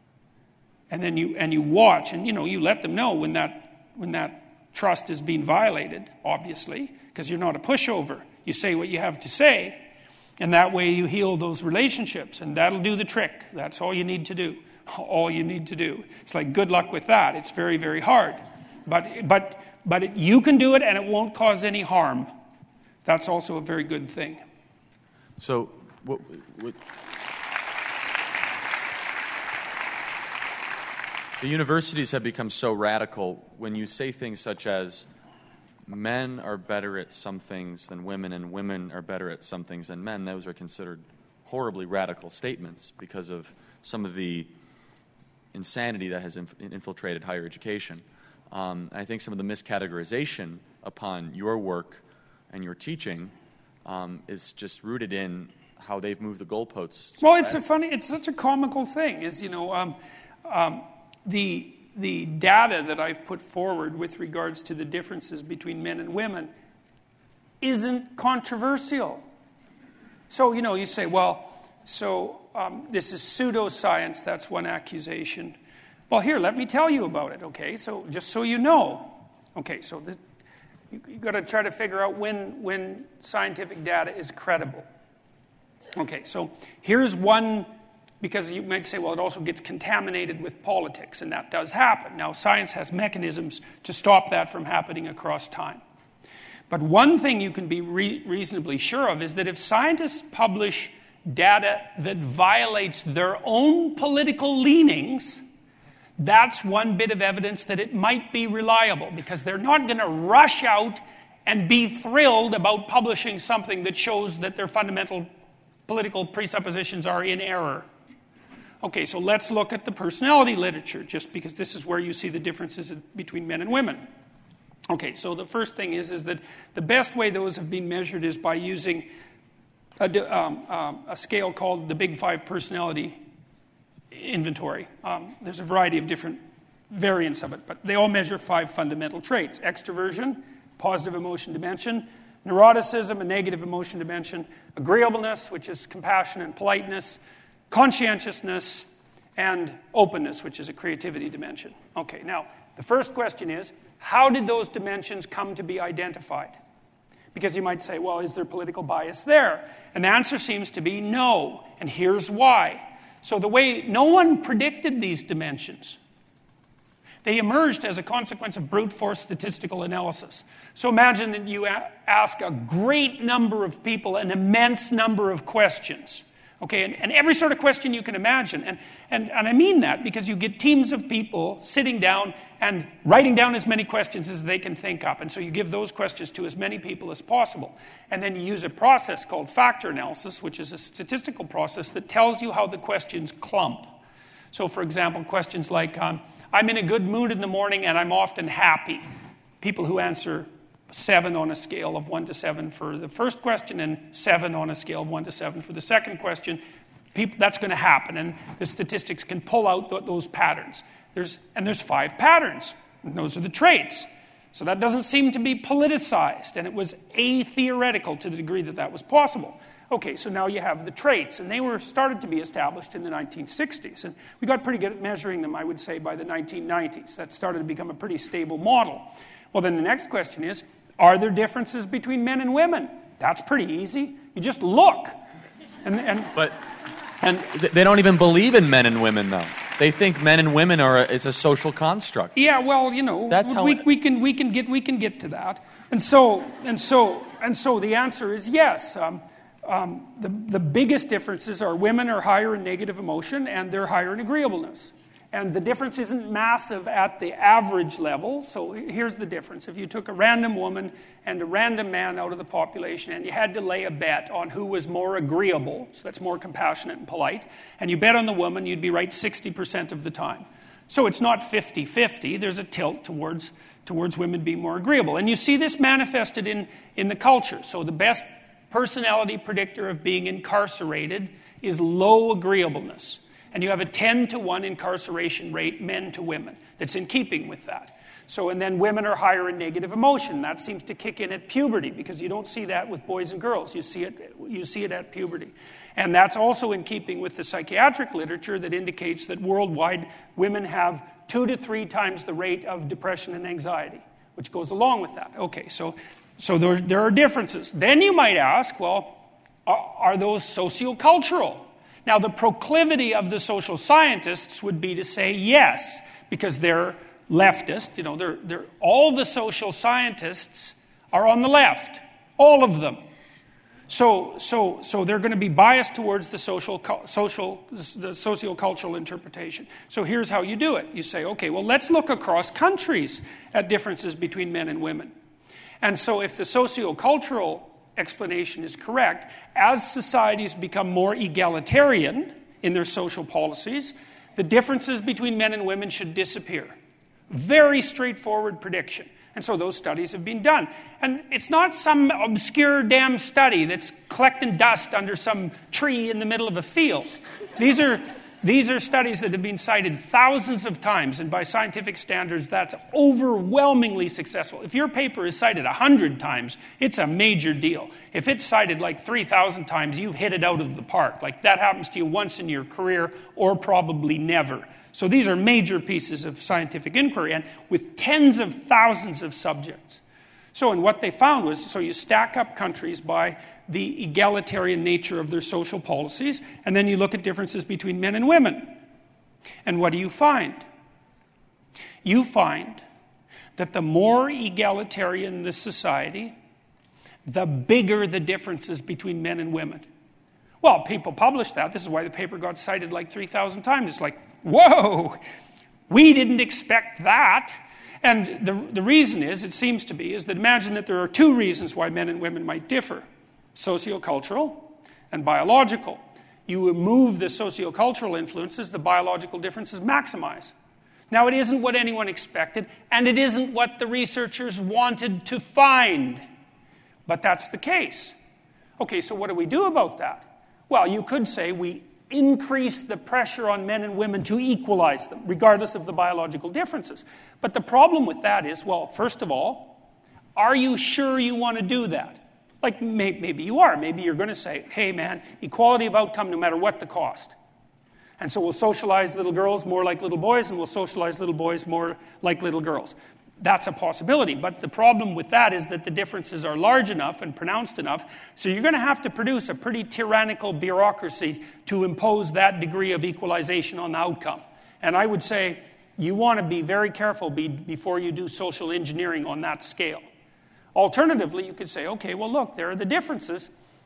And then you and you watch, and you know, you let them know when that when that trust is being violated, obviously, because you're not a pushover. You say what you have to say, and that way you heal those relationships, and that'll do the trick. That's all you need to do. All you need to do. It's like, good luck with that. It's very, very hard. But but but it, you can do it, and it won't cause any harm. That's also a very good thing. So, what, what The universities have become so radical when you say things such as men are better at some things than women and women are better at some things than men. Those are considered horribly radical statements because of some of the insanity that has inf- infiltrated higher education. Um, I think some of the miscategorization upon your work and your teaching um, is just rooted in how they've moved the goalposts. Well, it's a funny, it's such a comical thing, is, you know, um, um, the the data that I've put forward with regards to the differences between men and women isn't controversial. So, you know, you say, well, so um, this is pseudoscience, that's one accusation. Well, here, let me tell you about it, okay? So, just so you know. Okay, so the, you, you've got to try to figure out when, when scientific data is credible. Okay, so here's one, because you might say, well, it also gets contaminated with politics, and that does happen. Now, science has mechanisms to stop that from happening across time. But one thing you can be re- reasonably sure of is that if scientists publish data that violates their own political leanings, that's one bit of evidence that it might be reliable, because they're not going to rush out and be thrilled about publishing something that shows that their fundamental political presuppositions are in error. Okay, so let's look at the personality literature, just because this is where you see the differences between men and women. Okay, so the first thing is, is that the best way those have been measured is by using a, um, um, a scale called the Big Five Personality Inventory. Um, there's a variety of different variants of it, but they all measure five fundamental traits: extroversion, positive emotion dimension; neuroticism, a negative emotion dimension; agreeableness, which is compassion and politeness; conscientiousness; and openness, which is a creativity dimension. Okay, now, the first question is, how did those dimensions come to be identified? Because you might say, well, is there political bias there? And the answer seems to be no, and here's why. So the way, no one predicted these dimensions. They emerged as a consequence of brute force statistical analysis. So imagine that you a- ask a great number of people an immense number of questions. Okay, and, and every sort of question you can imagine. And, and, and I mean that because you get teams of people sitting down and writing down as many questions as they can think up. And so you give those questions to as many people as possible. And then you use a process called factor analysis, which is a statistical process that tells you how the questions clump. So, for example, questions like, um, I'm in a good mood in the morning and I'm often happy. People who answer seven on a scale of one to seven for the first question and seven on a scale of one to seven for the second question, people, that's going to happen. And the statistics can pull out th- those patterns. There's, and there's five patterns. And those are the traits. So that doesn't seem to be politicized. And it was a-theoretical to the degree that that was possible. Okay, so now you have the traits. And they were started to be established in the nineteen sixties. And we got pretty good at measuring them, I would say, by the nineteen nineties. That started to become a pretty stable model. Well, then the next question is, are there differences between men and women? That's pretty easy. You just look. And, and But and th- they don't even believe in men and women, though. They think men and women are a, it's a social construct. Yeah, well, you know, That's how we, it, we can we can get we can get to that. And so and so and so the answer is yes. Um, um, the the biggest differences are women are higher in negative emotion and they're higher in agreeableness. And the difference isn't massive at the average level. So here's the difference. If you took a random woman and a random man out of the population and you had to lay a bet on who was more agreeable, so that's more compassionate and polite, and you bet on the woman, you'd be right sixty percent of the time. So it's not fifty-fifty. There's a tilt towards, towards women being more agreeable. And you see this manifested in, in the culture. So the best personality predictor of being incarcerated is low agreeableness. And you have a ten to one incarceration rate, men to women, that's in keeping with that. So, and then women are higher in negative emotion. That seems to kick in at puberty, because you don't see that with boys and girls. You see it, you see it at puberty. And that's also in keeping with the psychiatric literature that indicates that worldwide women have two to three times the rate of depression and anxiety, which goes along with that. Okay, so, so there, there are differences. Then you might ask, well, are, are those sociocultural? Now, the proclivity of the social scientists would be to say yes, because they're leftist. You know, they're, they're, all the social scientists are on the left, all of them. So, so, so they're going to be biased towards the social, social, the sociocultural interpretation. So here's how you do it. You say, okay, well, let's look across countries at differences between men and women. And so if the sociocultural explanation is correct, as societies become more egalitarian in their social policies, the differences between men and women should disappear. Very straightforward prediction. And so those studies have been done. And it's not some obscure damn study that's collecting dust under some tree in the middle of a field. These are, these are studies that have been cited thousands of times, and by scientific standards, that's overwhelmingly successful. If your paper is cited one hundred times, it's a major deal. If it's cited like three thousand times, you've hit it out of the park. Like that happens to you once in your career, or probably never. So these are major pieces of scientific inquiry, and with tens of thousands of subjects. So, and what they found was, so you stack up countries by the egalitarian nature of their social policies, and then you look at differences between men and women. And what do you find? You find that the more egalitarian the society, the bigger the differences between men and women. Well, people published that. This is why the paper got cited like three thousand times. It's like, whoa, we didn't expect that. And the, the reason is, it seems to be, is that imagine that there are two reasons why men and women might differ. Sociocultural and biological. You remove the sociocultural influences, the biological differences maximize. Now, it isn't what anyone expected, and it isn't what the researchers wanted to find. But that's the case. Okay, so what do we do about that? Well, you could say we increase the pressure on men and women to equalize them, regardless of the biological differences. But the problem with that is, well, first of all, are you sure you want to do that? Like, may, maybe you are. Maybe you're going to say, hey, man, equality of outcome no matter what the cost. And so we'll socialize little girls more like little boys, and we'll socialize little boys more like little girls. That's a possibility, but the problem with that is that the differences are large enough and pronounced enough, so you're going to have to produce a pretty tyrannical bureaucracy to impose that degree of equalization on the outcome. And I would say you want to be very careful be, before you do social engineering on that scale. Alternatively, you could say, okay, well, look, there are the differences.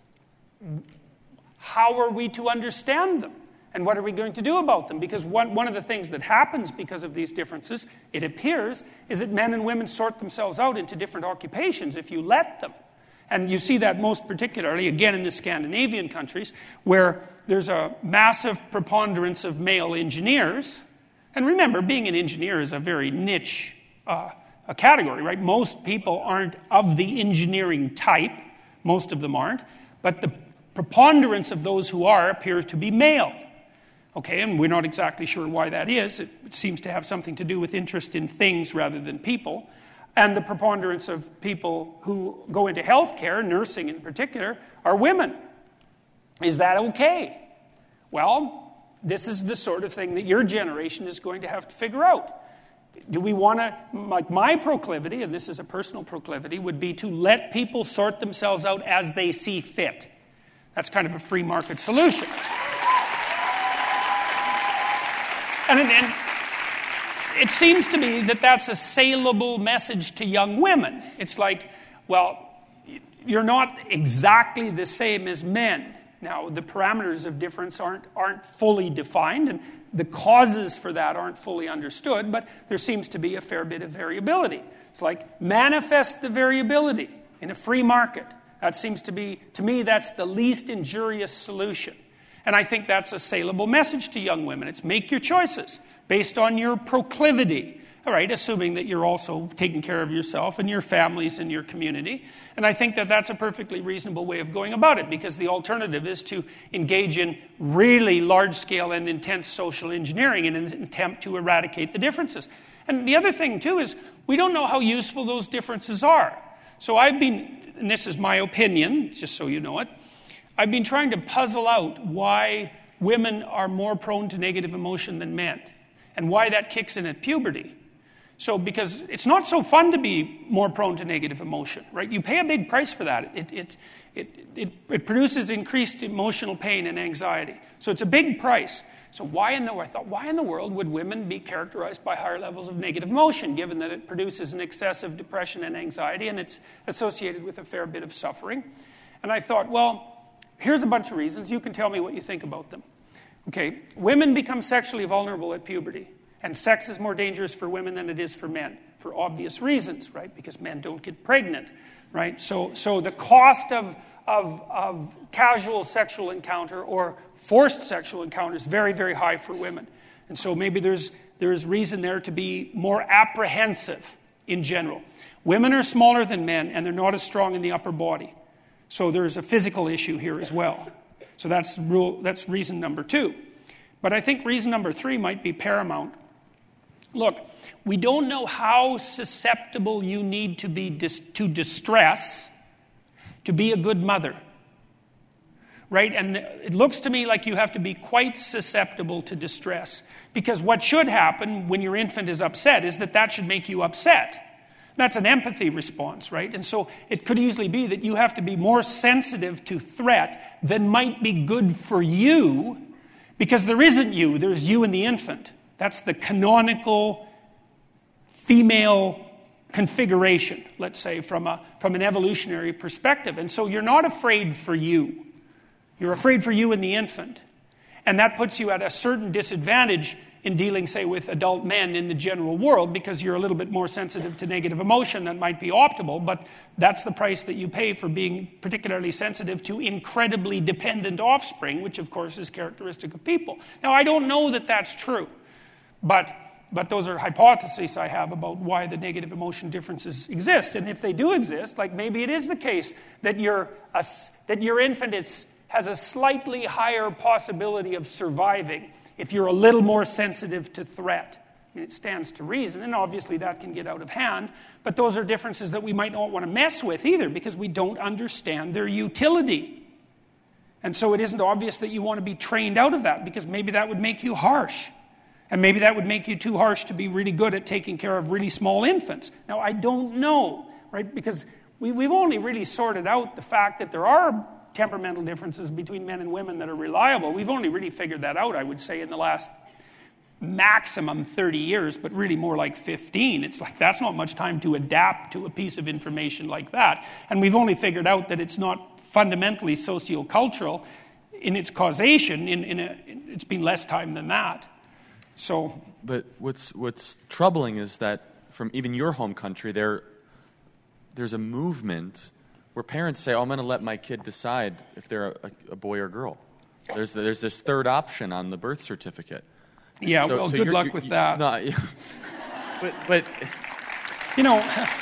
How are we to understand them? And what are we going to do about them? Because one, one of the things that happens because of these differences, it appears, is that men and women sort themselves out into different occupations if you let them. And you see that most particularly, again, in the Scandinavian countries, where there's a massive preponderance of male engineers. And remember, being an engineer is a very niche uh, a category, right? Most people aren't of the engineering type. Most of them aren't. But the preponderance of those who are appear to be male. Okay, and we're not exactly sure why that is. It, it seems to have something to do with interest in things rather than people. And the preponderance of people who go into healthcare, nursing in particular, are women. Is that okay? Well, this is the sort of thing that your generation is going to have to figure out. Do we want to, like my proclivity, and this is a personal proclivity, would be to let people sort themselves out as they see fit. That's kind of a free market solution. And, and it seems to me that that's a saleable message to young women. It's like, well, you're not exactly the same as men. Now, the parameters of difference aren't, aren't fully defined, and the causes for that aren't fully understood, but there seems to be a fair bit of variability. It's like, manifest the variability in a free market. That seems to be, to me, that's the least injurious solution. And I think that's a saleable message to young women. It's make your choices based on your proclivity, all right, assuming that you're also taking care of yourself and your families and your community. And I think that that's a perfectly reasonable way of going about it, because the alternative is to engage in really large-scale and intense social engineering in an attempt to eradicate the differences. And the other thing, too, is we don't know how useful those differences are. So I've been, and this is my opinion, just so you know it, I've been trying to puzzle out why women are more prone to negative emotion than men, and why that kicks in at puberty. So, because it's not so fun to be more prone to negative emotion, right? You pay a big price for that. It, it, it, it, it produces increased emotional pain and anxiety. So it's a big price. So why in the I thought, why in the world would women be characterized by higher levels of negative emotion, given that it produces an excessive depression and anxiety, and it's associated with a fair bit of suffering? And I thought, well, here's a bunch of reasons. You can tell me what you think about them. Okay, women become sexually vulnerable at puberty. And sex is more dangerous for women than it is for men, for obvious reasons, right? Because men don't get pregnant, right? So, so the cost of, of, of casual sexual encounter or forced sexual encounter is very, very high for women. And so maybe there's, there's reason there to be more apprehensive in general. Women are smaller than men, and they're not as strong in the upper body. So there's a physical issue here as well. So that's rule. That's reason number two. But I think reason number three might be paramount. Look, we don't know how susceptible you need to be dis- to distress to be a good mother. Right? And it looks to me like you have to be quite susceptible to distress. Because what should happen when your infant is upset is that that should make you upset. That's an empathy response, right? And so it could easily be that you have to be more sensitive to threat than might be good for you, because there isn't you, there's you and the infant. That's the canonical female configuration, let's say, from a from an evolutionary perspective. And so you're not afraid for you. You're afraid for you and the infant. And that puts you at a certain disadvantage in dealing, say, with adult men in the general world, because you're a little bit more sensitive to negative emotion that might be optimal, but that's the price that you pay for being particularly sensitive to incredibly dependent offspring, which, of course, is characteristic of people. Now, I don't know that that's true, but but those are hypotheses I have about why the negative emotion differences exist. And if they do exist, like maybe it is the case that your a, that your infant is, has a slightly higher possibility of surviving if you're a little more sensitive to threat. I mean, it stands to reason, and obviously that can get out of hand, but those are differences that we might not want to mess with either, because we don't understand their utility. And so it isn't obvious that you want to be trained out of that, because maybe that would make you harsh. And maybe that would make you too harsh to be really good at taking care of really small infants. Now, I don't know, right? Because we, we've only really sorted out the fact that there are temperamental differences between men and women that are reliable. We've only really figured that out, I would say, in the last maximum thirty years, but really more like fifteen. It's like that's not much time to adapt to a piece of information like that. And we've only figured out that it's not fundamentally sociocultural in its causation. In, in a, it's been less time than that. So, but what's what's troubling is that from even your home country, there there's a movement where parents say, oh, I'm going to let my kid decide if they're a, a boy or girl. There's there's this third option on the birth certificate. Yeah, so, well, so good you're, luck you're, with you, that. No, yeah. but but you know,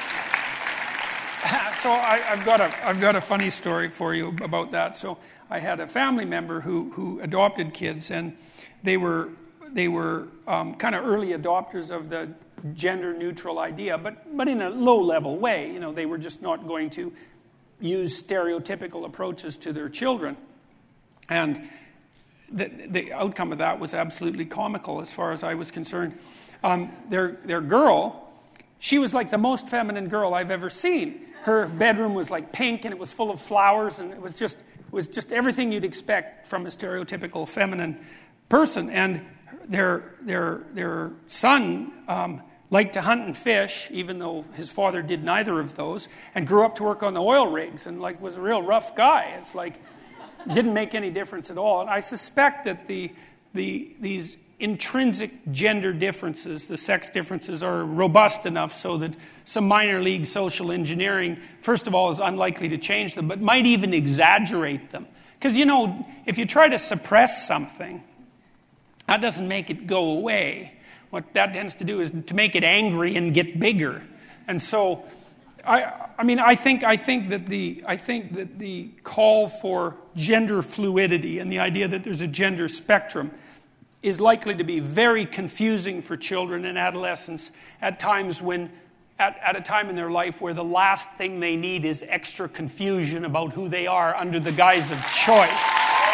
so I, I've got a I've got a funny story for you about that. So I had a family member who who adopted kids, and they were they were um, kind of early adopters of the gender-neutral idea, but but in a low-level way. You know, they were just not going to use stereotypical approaches to their children. And the, the outcome of that was absolutely comical as far as I was concerned. Um, their, their girl, she was like the most feminine girl I've ever seen. Her bedroom was like pink, and it was full of flowers, and it was just it was just everything you'd expect from a stereotypical feminine person. And their their their son um, liked to hunt and fish, even though his father did neither of those, and grew up to work on the oil rigs, and like was a real rough guy. It's like didn't make any difference at all. And I suspect that the the these intrinsic gender differences, the sex differences, are robust enough so that some minor league social engineering, first of all, is unlikely to change them, but might even exaggerate them. Because, you know, if you try to suppress something, that doesn't make it go away. What that tends to do is to make it angry and get bigger. And so, I, I mean, I think, I think that the, I think that the call for gender fluidity and the idea that there's a gender spectrum is likely to be very confusing for children and adolescents at times when, at, at a time in their life where the last thing they need is extra confusion about who they are under the guise of choice.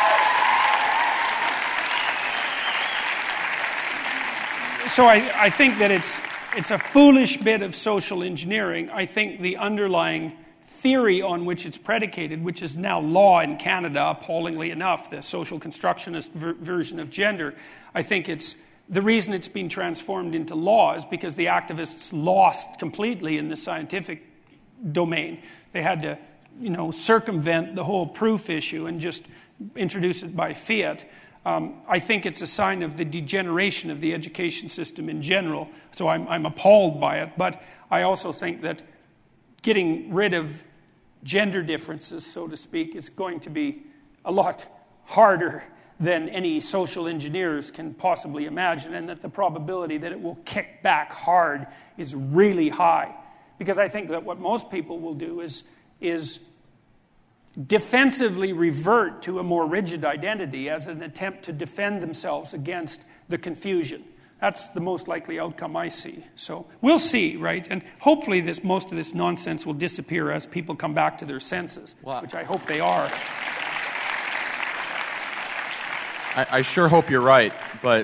So I, I think that it's it's a foolish bit of social engineering. I think the underlying theory on which it's predicated, which is now law in Canada, appallingly enough, the social constructionist ver- version of gender, I think it's the reason it's been transformed into law is because the activists lost completely in the scientific domain. They had to you know, circumvent the whole proof issue and just introduce it by fiat. Um, I think it's a sign of the degeneration of the education system in general. So I'm, I'm appalled by it. But I also think that getting rid of gender differences, so to speak, is going to be a lot harder than any social engineers can possibly imagine, and that the probability that it will kick back hard is really high. Because I think that what most people will do is, is defensively revert to a more rigid identity as an attempt to defend themselves against the confusion. That's the most likely outcome I see. So we'll see, right? And hopefully this most of this nonsense will disappear as people come back to their senses, wow. which I hope they are. I, I sure hope you're right, but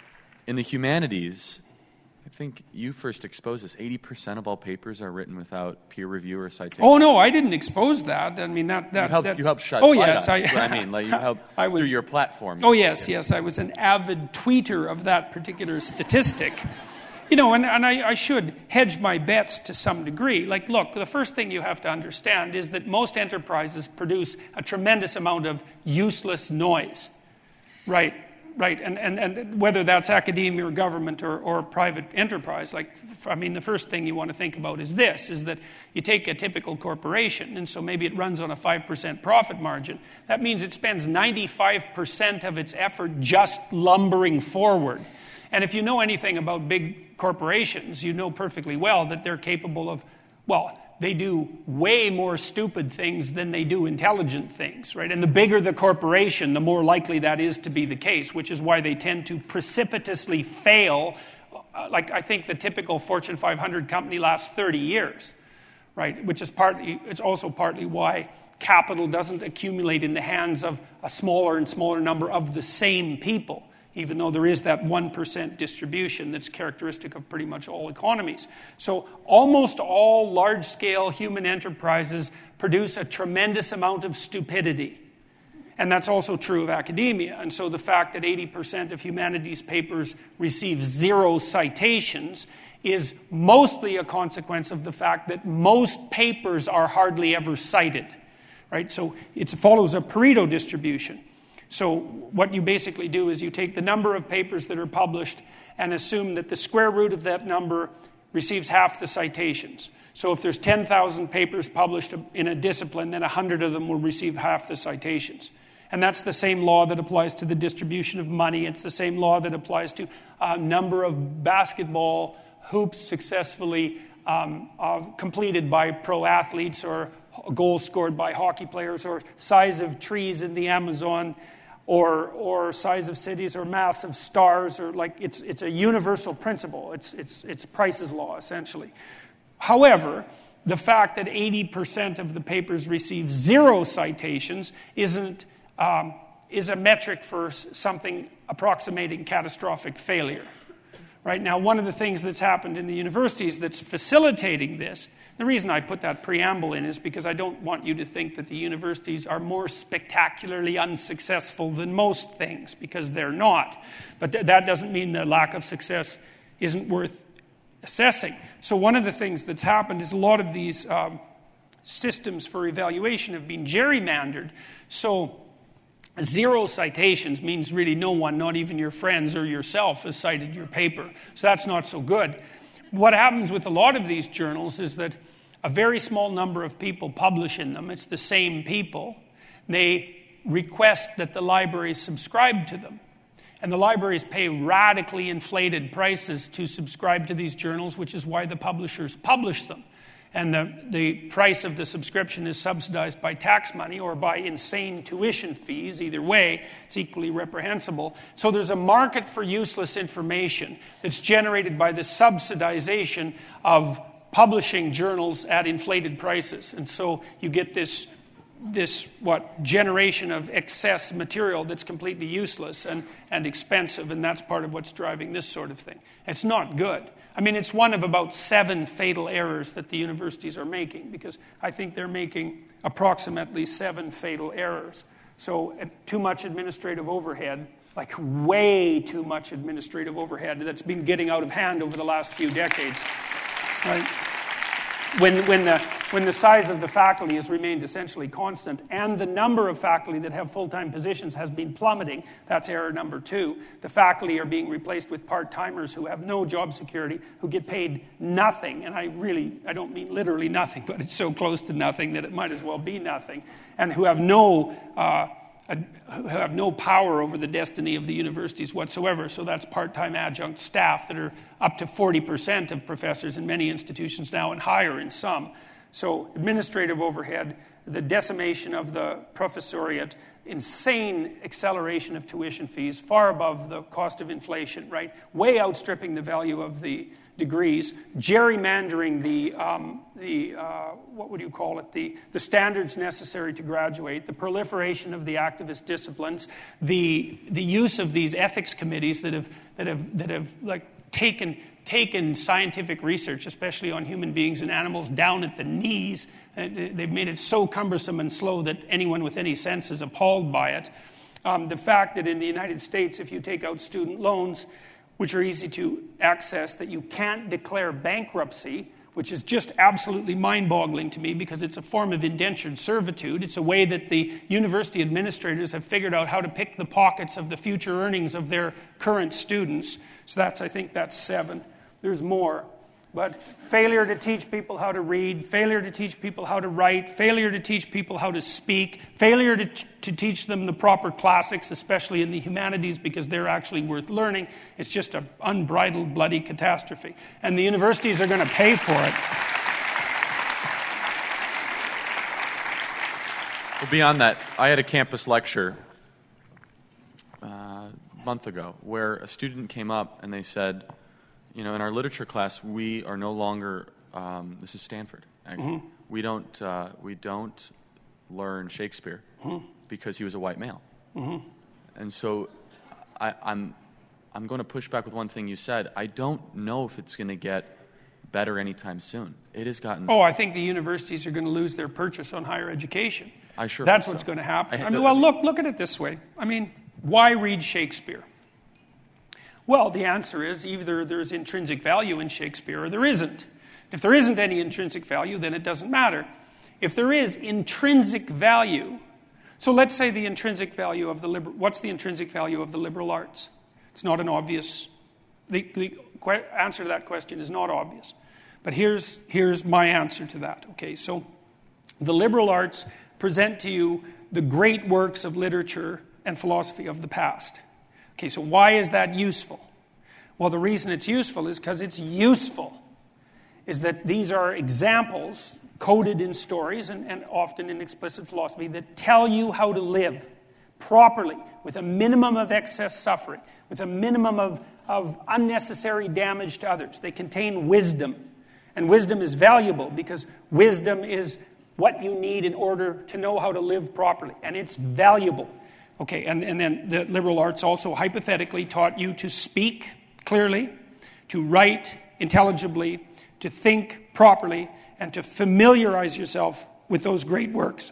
in the humanities, I think you first exposed this. eighty percent of all papers are written without peer review or citation. Oh, no, I didn't expose that. I mean, that... that you helped, that, you helped shut Oh, light yes. on it. I, I mean, like you helped I was, through your platform. Oh, yes, yes. I was an avid tweeter of that particular statistic. You know, and, and I, I should hedge my bets to some degree. Like, look, the first thing you have to understand is that most enterprises produce a tremendous amount of useless noise. Right, right. And, and, and whether that's academia or government or, or private enterprise, like, I mean, the first thing you want to think about is this, is that you take a typical corporation, and so maybe it runs on a five percent profit margin. That means it spends ninety-five percent of its effort just lumbering forward. And if you know anything about big corporations, you know perfectly well that they're capable of, well, they do way more stupid things than they do intelligent things, right? And the bigger the corporation, the more likely that is to be the case, which is why they tend to precipitously fail. Uh, like, I think the typical Fortune five hundred company lasts thirty years, right? Which is partly, it's also partly why capital doesn't accumulate in the hands of a smaller and smaller number of the same people, even though there is that one percent distribution that's characteristic of pretty much all economies. So almost all large-scale human enterprises produce a tremendous amount of stupidity. And that's also true of academia. And so the fact that eighty percent of humanities papers receive zero citations is mostly a consequence of the fact that most papers are hardly ever cited. Right? So it follows a Pareto distribution. So what you basically do is you take the number of papers that are published and assume that the square root of that number receives half the citations. So if there's ten thousand papers published in a discipline, then one hundred of them will receive half the citations. And that's the same law that applies to the distribution of money. It's the same law that applies to a number of basketball hoops successfully um, uh, completed by pro athletes, or goals scored by hockey players, or size of trees in the Amazon, or or size of cities, or mass of stars, or like it's it's a universal principle. It's it's it's Price's law, essentially. However, the fact that eighty percent of the papers receive zero citations isn't um, is a metric for something approximating catastrophic failure. Right now, one of the things that's happened in the universities that's facilitating this, the reason I put that preamble in is because I don't want you to think that the universities are more spectacularly unsuccessful than most things, because they're not. But th- that doesn't mean the lack of success isn't worth assessing. So one of the things that's happened is a lot of these um, systems for evaluation have been gerrymandered. So zero citations means really no one, not even your friends or yourself, has cited your paper. So that's not so good. What happens with a lot of these journals is that a very small number of people publish in them. It's the same people. They request that the libraries subscribe to them. And the libraries pay radically inflated prices to subscribe to these journals, which is why the publishers publish them. And the, the price of the subscription is subsidized by tax money or by insane tuition fees. Either way, it's equally reprehensible. So there's a market for useless information that's generated by the subsidization of publishing journals at inflated prices. And so you get this, this what, generation of excess material that's completely useless and, and expensive, and that's part of what's driving this sort of thing. It's not good. I mean, it's one of about seven fatal errors that the universities are making, because I think they're making approximately seven fatal errors. So uh, too much administrative overhead, like way too much administrative overhead that's been getting out of hand over the last few decades. Right? when, when, the, when the size of the faculty has remained essentially constant and the number of faculty that have full-time positions has been plummeting, that's error number two. The faculty are being replaced with part-timers who have no job security, who get paid nothing, and I really, I don't mean literally nothing, but it's so close to nothing that it might as well be nothing, and who have no... Uh, who have no power over the destiny of the universities whatsoever. So that's part-time adjunct staff that are up to forty percent of professors in many institutions now and higher in some. So administrative overhead, the decimation of the professoriate, insane acceleration of tuition fees, far above the cost of inflation, right? Way outstripping the value of the degrees, gerrymandering the, um, the uh, what would you call it, the, the standards necessary to graduate, the proliferation of the activist disciplines, the, the use of these ethics committees that have, that have, that have like, taken, taken scientific research, especially on human beings and animals, down at the knees. They've made it so cumbersome and slow that anyone with any sense is appalled by it. Um, the fact that in the United States, if you take out student loans, which are easy to access, that you can't declare bankruptcy, which is just absolutely mind-boggling to me because it's a form of indentured servitude. It's a way that the university administrators have figured out how to pick the pockets of the future earnings of their current students. So that's, I think that's seven. There's more. But failure to teach people how to read, failure to teach people how to write, failure to teach people how to speak, failure to, t- to teach them the proper classics, especially in the humanities, because they're actually worth learning. It's just an unbridled, bloody catastrophe. And the universities are going to pay for it. Well, beyond that, I had a campus lecture uh, a month ago where a student came up and they said, you know, in our literature class, we are no longer. Um, this is Stanford. Actually, mm-hmm. we don't. Uh, we don't learn Shakespeare mm-hmm. because he was a white male. Mm-hmm. And so, I, I'm. I'm going to push back with one thing you said. I don't know if it's going to get better anytime soon. It has gotten. Oh, I think the universities are going to lose their purchase on higher education. I sure. That's hope what's so. going to happen. I, I mean, well, look. Look at it this way. I mean, why read Shakespeare? Well, the answer is either there's intrinsic value in Shakespeare or there isn't. If there isn't any intrinsic value, then it doesn't matter. If there is intrinsic value, so let's say the intrinsic value of the liberal, what's the intrinsic value of the liberal arts? It's not an obvious, the, the que- answer to that question is not obvious. But here's, here's my answer to that. Okay, so the liberal arts present to you the great works of literature and philosophy of the past. Okay, so why is that useful? Well, the reason it's useful is because it's useful. Is that these are examples coded in stories and, and often in explicit philosophy that tell you how to live properly with a minimum of excess suffering, with a minimum of, of unnecessary damage to others. They contain wisdom. And wisdom is valuable because wisdom is what you need in order to know how to live properly. And it's valuable. Okay, and, and then the liberal arts also hypothetically taught you to speak clearly, to write intelligibly, to think properly, and to familiarize yourself with those great works.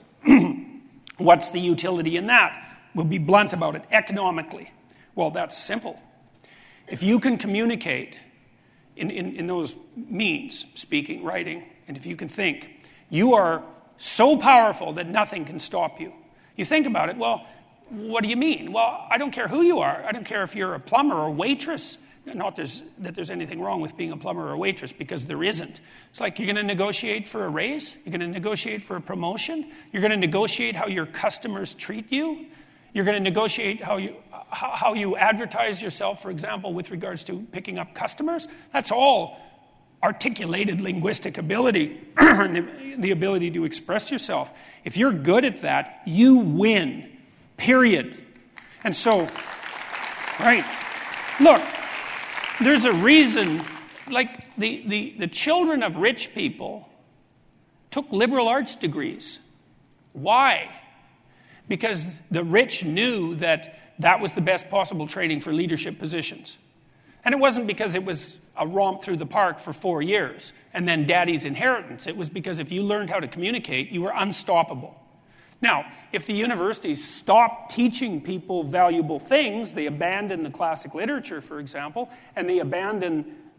What's the utility in that? We'll be blunt about it. Economically, well, that's simple. If you can communicate in, in, in those means, speaking, writing, and if you can think, you are so powerful that nothing can stop you. You think about it, well, what do you mean? Well, I don't care who you are. I don't care if you're a plumber or a waitress. Not there's, that there's anything wrong with being a plumber or a waitress, because there isn't. It's like you're going to negotiate for a raise. You're going to negotiate for a promotion. You're going to negotiate how your customers treat you. You're going to negotiate how you how you advertise yourself, for example, with regards to picking up customers. That's all articulated linguistic ability, the ability to express yourself. If you're good at that, you win. Period. And so, right, look, there's a reason, like the, the, the children of rich people took liberal arts degrees. Why? Because the rich knew that that was the best possible training for leadership positions. And it wasn't because it was a romp through the park for four years and then daddy's inheritance. It was because if you learned how to communicate, you were unstoppable. Now, if the universities stop teaching people valuable things, they abandon the classic literature, for example, and they abandon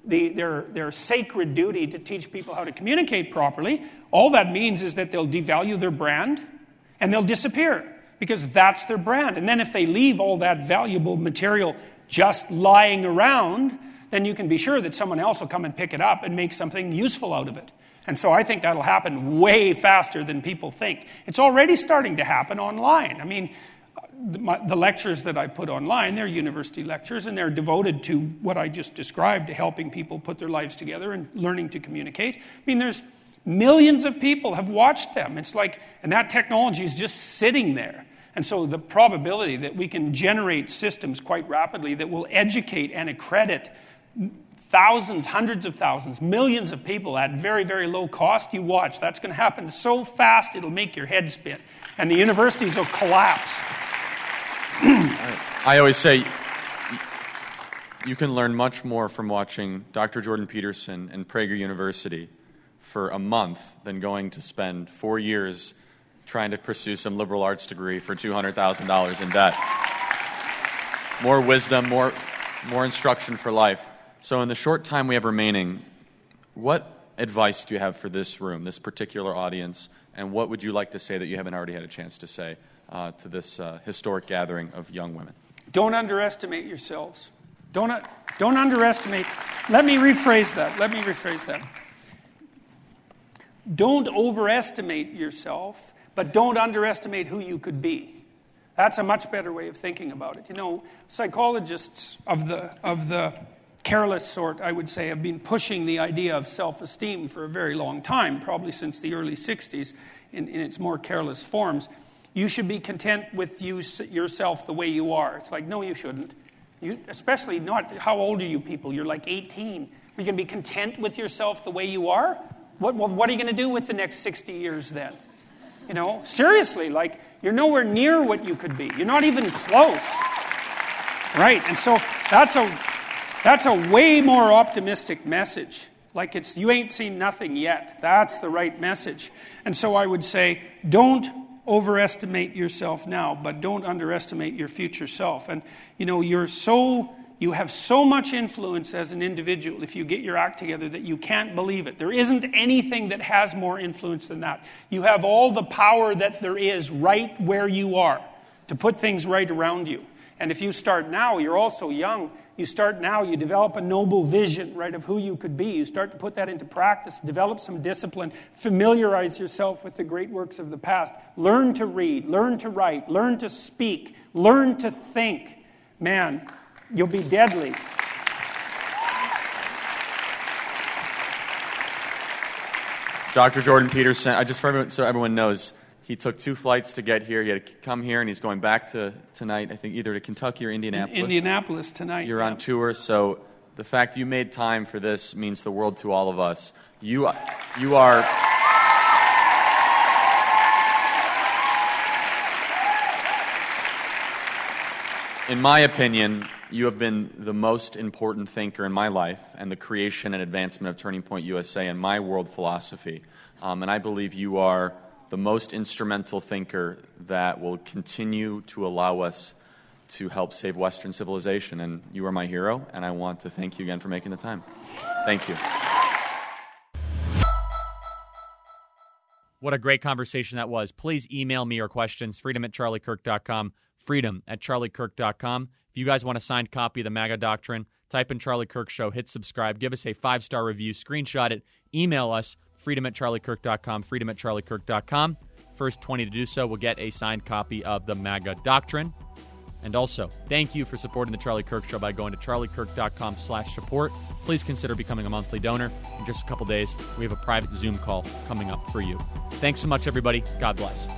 the, their, their sacred duty to teach people how to communicate properly, all that means is that they'll devalue their brand and they'll disappear because that's their brand. And then if they leave all that valuable material just lying around, then you can be sure that someone else will come and pick it up and make something useful out of it. And so I think that'll happen way faster than people think. It's already starting to happen online. I mean, the, my, the lectures that I put online, they're university lectures, and they're devoted to what I just described, to helping people put their lives together and learning to communicate. I mean, there's millions of people have watched them. It's like, and that technology is just sitting there. And so the probability that we can generate systems quite rapidly that will educate and accredit thousands, hundreds of thousands, millions of people at very, very low cost, you watch. That's going to happen so fast it'll make your head spin. And the universities will collapse. I always say you can learn much more from watching Doctor Jordan Peterson and Prager University for a month than going to spend four years trying to pursue some liberal arts degree for two hundred thousand dollars in debt. More wisdom, more, more instruction for life. So in the short time we have remaining, what advice do you have for this room, this particular audience, and what would you like to say that you haven't already had a chance to say uh, to this uh, historic gathering of young women? Don't underestimate yourselves. Don't, uh, don't underestimate. Let me rephrase that. Let me rephrase that. Don't overestimate yourself, but don't underestimate who you could be. That's a much better way of thinking about it. You know, psychologists of the of the careless sort, I would say, have been pushing the idea of self-esteem for a very long time, probably since the early sixties, in, in its more careless forms. You should be content with you yourself the way you are. It's like, no, you shouldn't. You, especially not, how old are you people? You're like eighteen. Are you going to be content with yourself the way you are? What, what, what are you going to do with the next sixty years then? You know, seriously, like, you're nowhere near what you could be. You're not even close. Right, and so that's a... That's a way more optimistic message. Like it's, you ain't seen nothing yet. That's the right message. And so I would say, don't overestimate yourself now, but don't underestimate your future self. And, you know, you're so, you have so much influence as an individual if you get your act together that you can't believe it. There isn't anything that has more influence than that. You have all the power that there is right where you are to put things right around you. And if you start now, you're also young. You start now, you develop a noble vision, right, of who you could be. You start to put that into practice, develop some discipline, familiarize yourself with the great works of the past. Learn to read, learn to write, learn to speak, learn to think. Man, you'll be deadly. Doctor Jordan Peterson, I just for everyone, so everyone knows, he took two flights to get here. He had to come here, and he's going back to tonight, I think, either to Kentucky or Indianapolis. Indianapolis tonight. You're yeah. on tour, so the fact you made time for this means the world to all of us. You, you are... In my opinion, you have been the most important thinker in my life and the creation and advancement of Turning Point U S A and my world philosophy. Um, and I believe you are the most instrumental thinker that will continue to allow us to help save Western civilization. And you are my hero, and I want to thank you again for making the time. Thank you. What a great conversation that was. Please email me your questions, freedom at charlie kirk dot com, freedom at charlie kirk dot com. If you guys want a signed copy of the MAGA Doctrine, type in Charlie Kirk Show, hit subscribe, give us a five-star review, screenshot it, email us, freedom at charlie kirk dot com, freedom at charlie kirk dot com. First twenty to do so will get a signed copy of the MAGA Doctrine. And also, thank you for supporting the Charlie Kirk Show by going to charlie kirk dot com slash support. Please consider becoming a monthly donor. In just a couple days, we have a private Zoom call coming up for you. Thanks so much, everybody. God bless.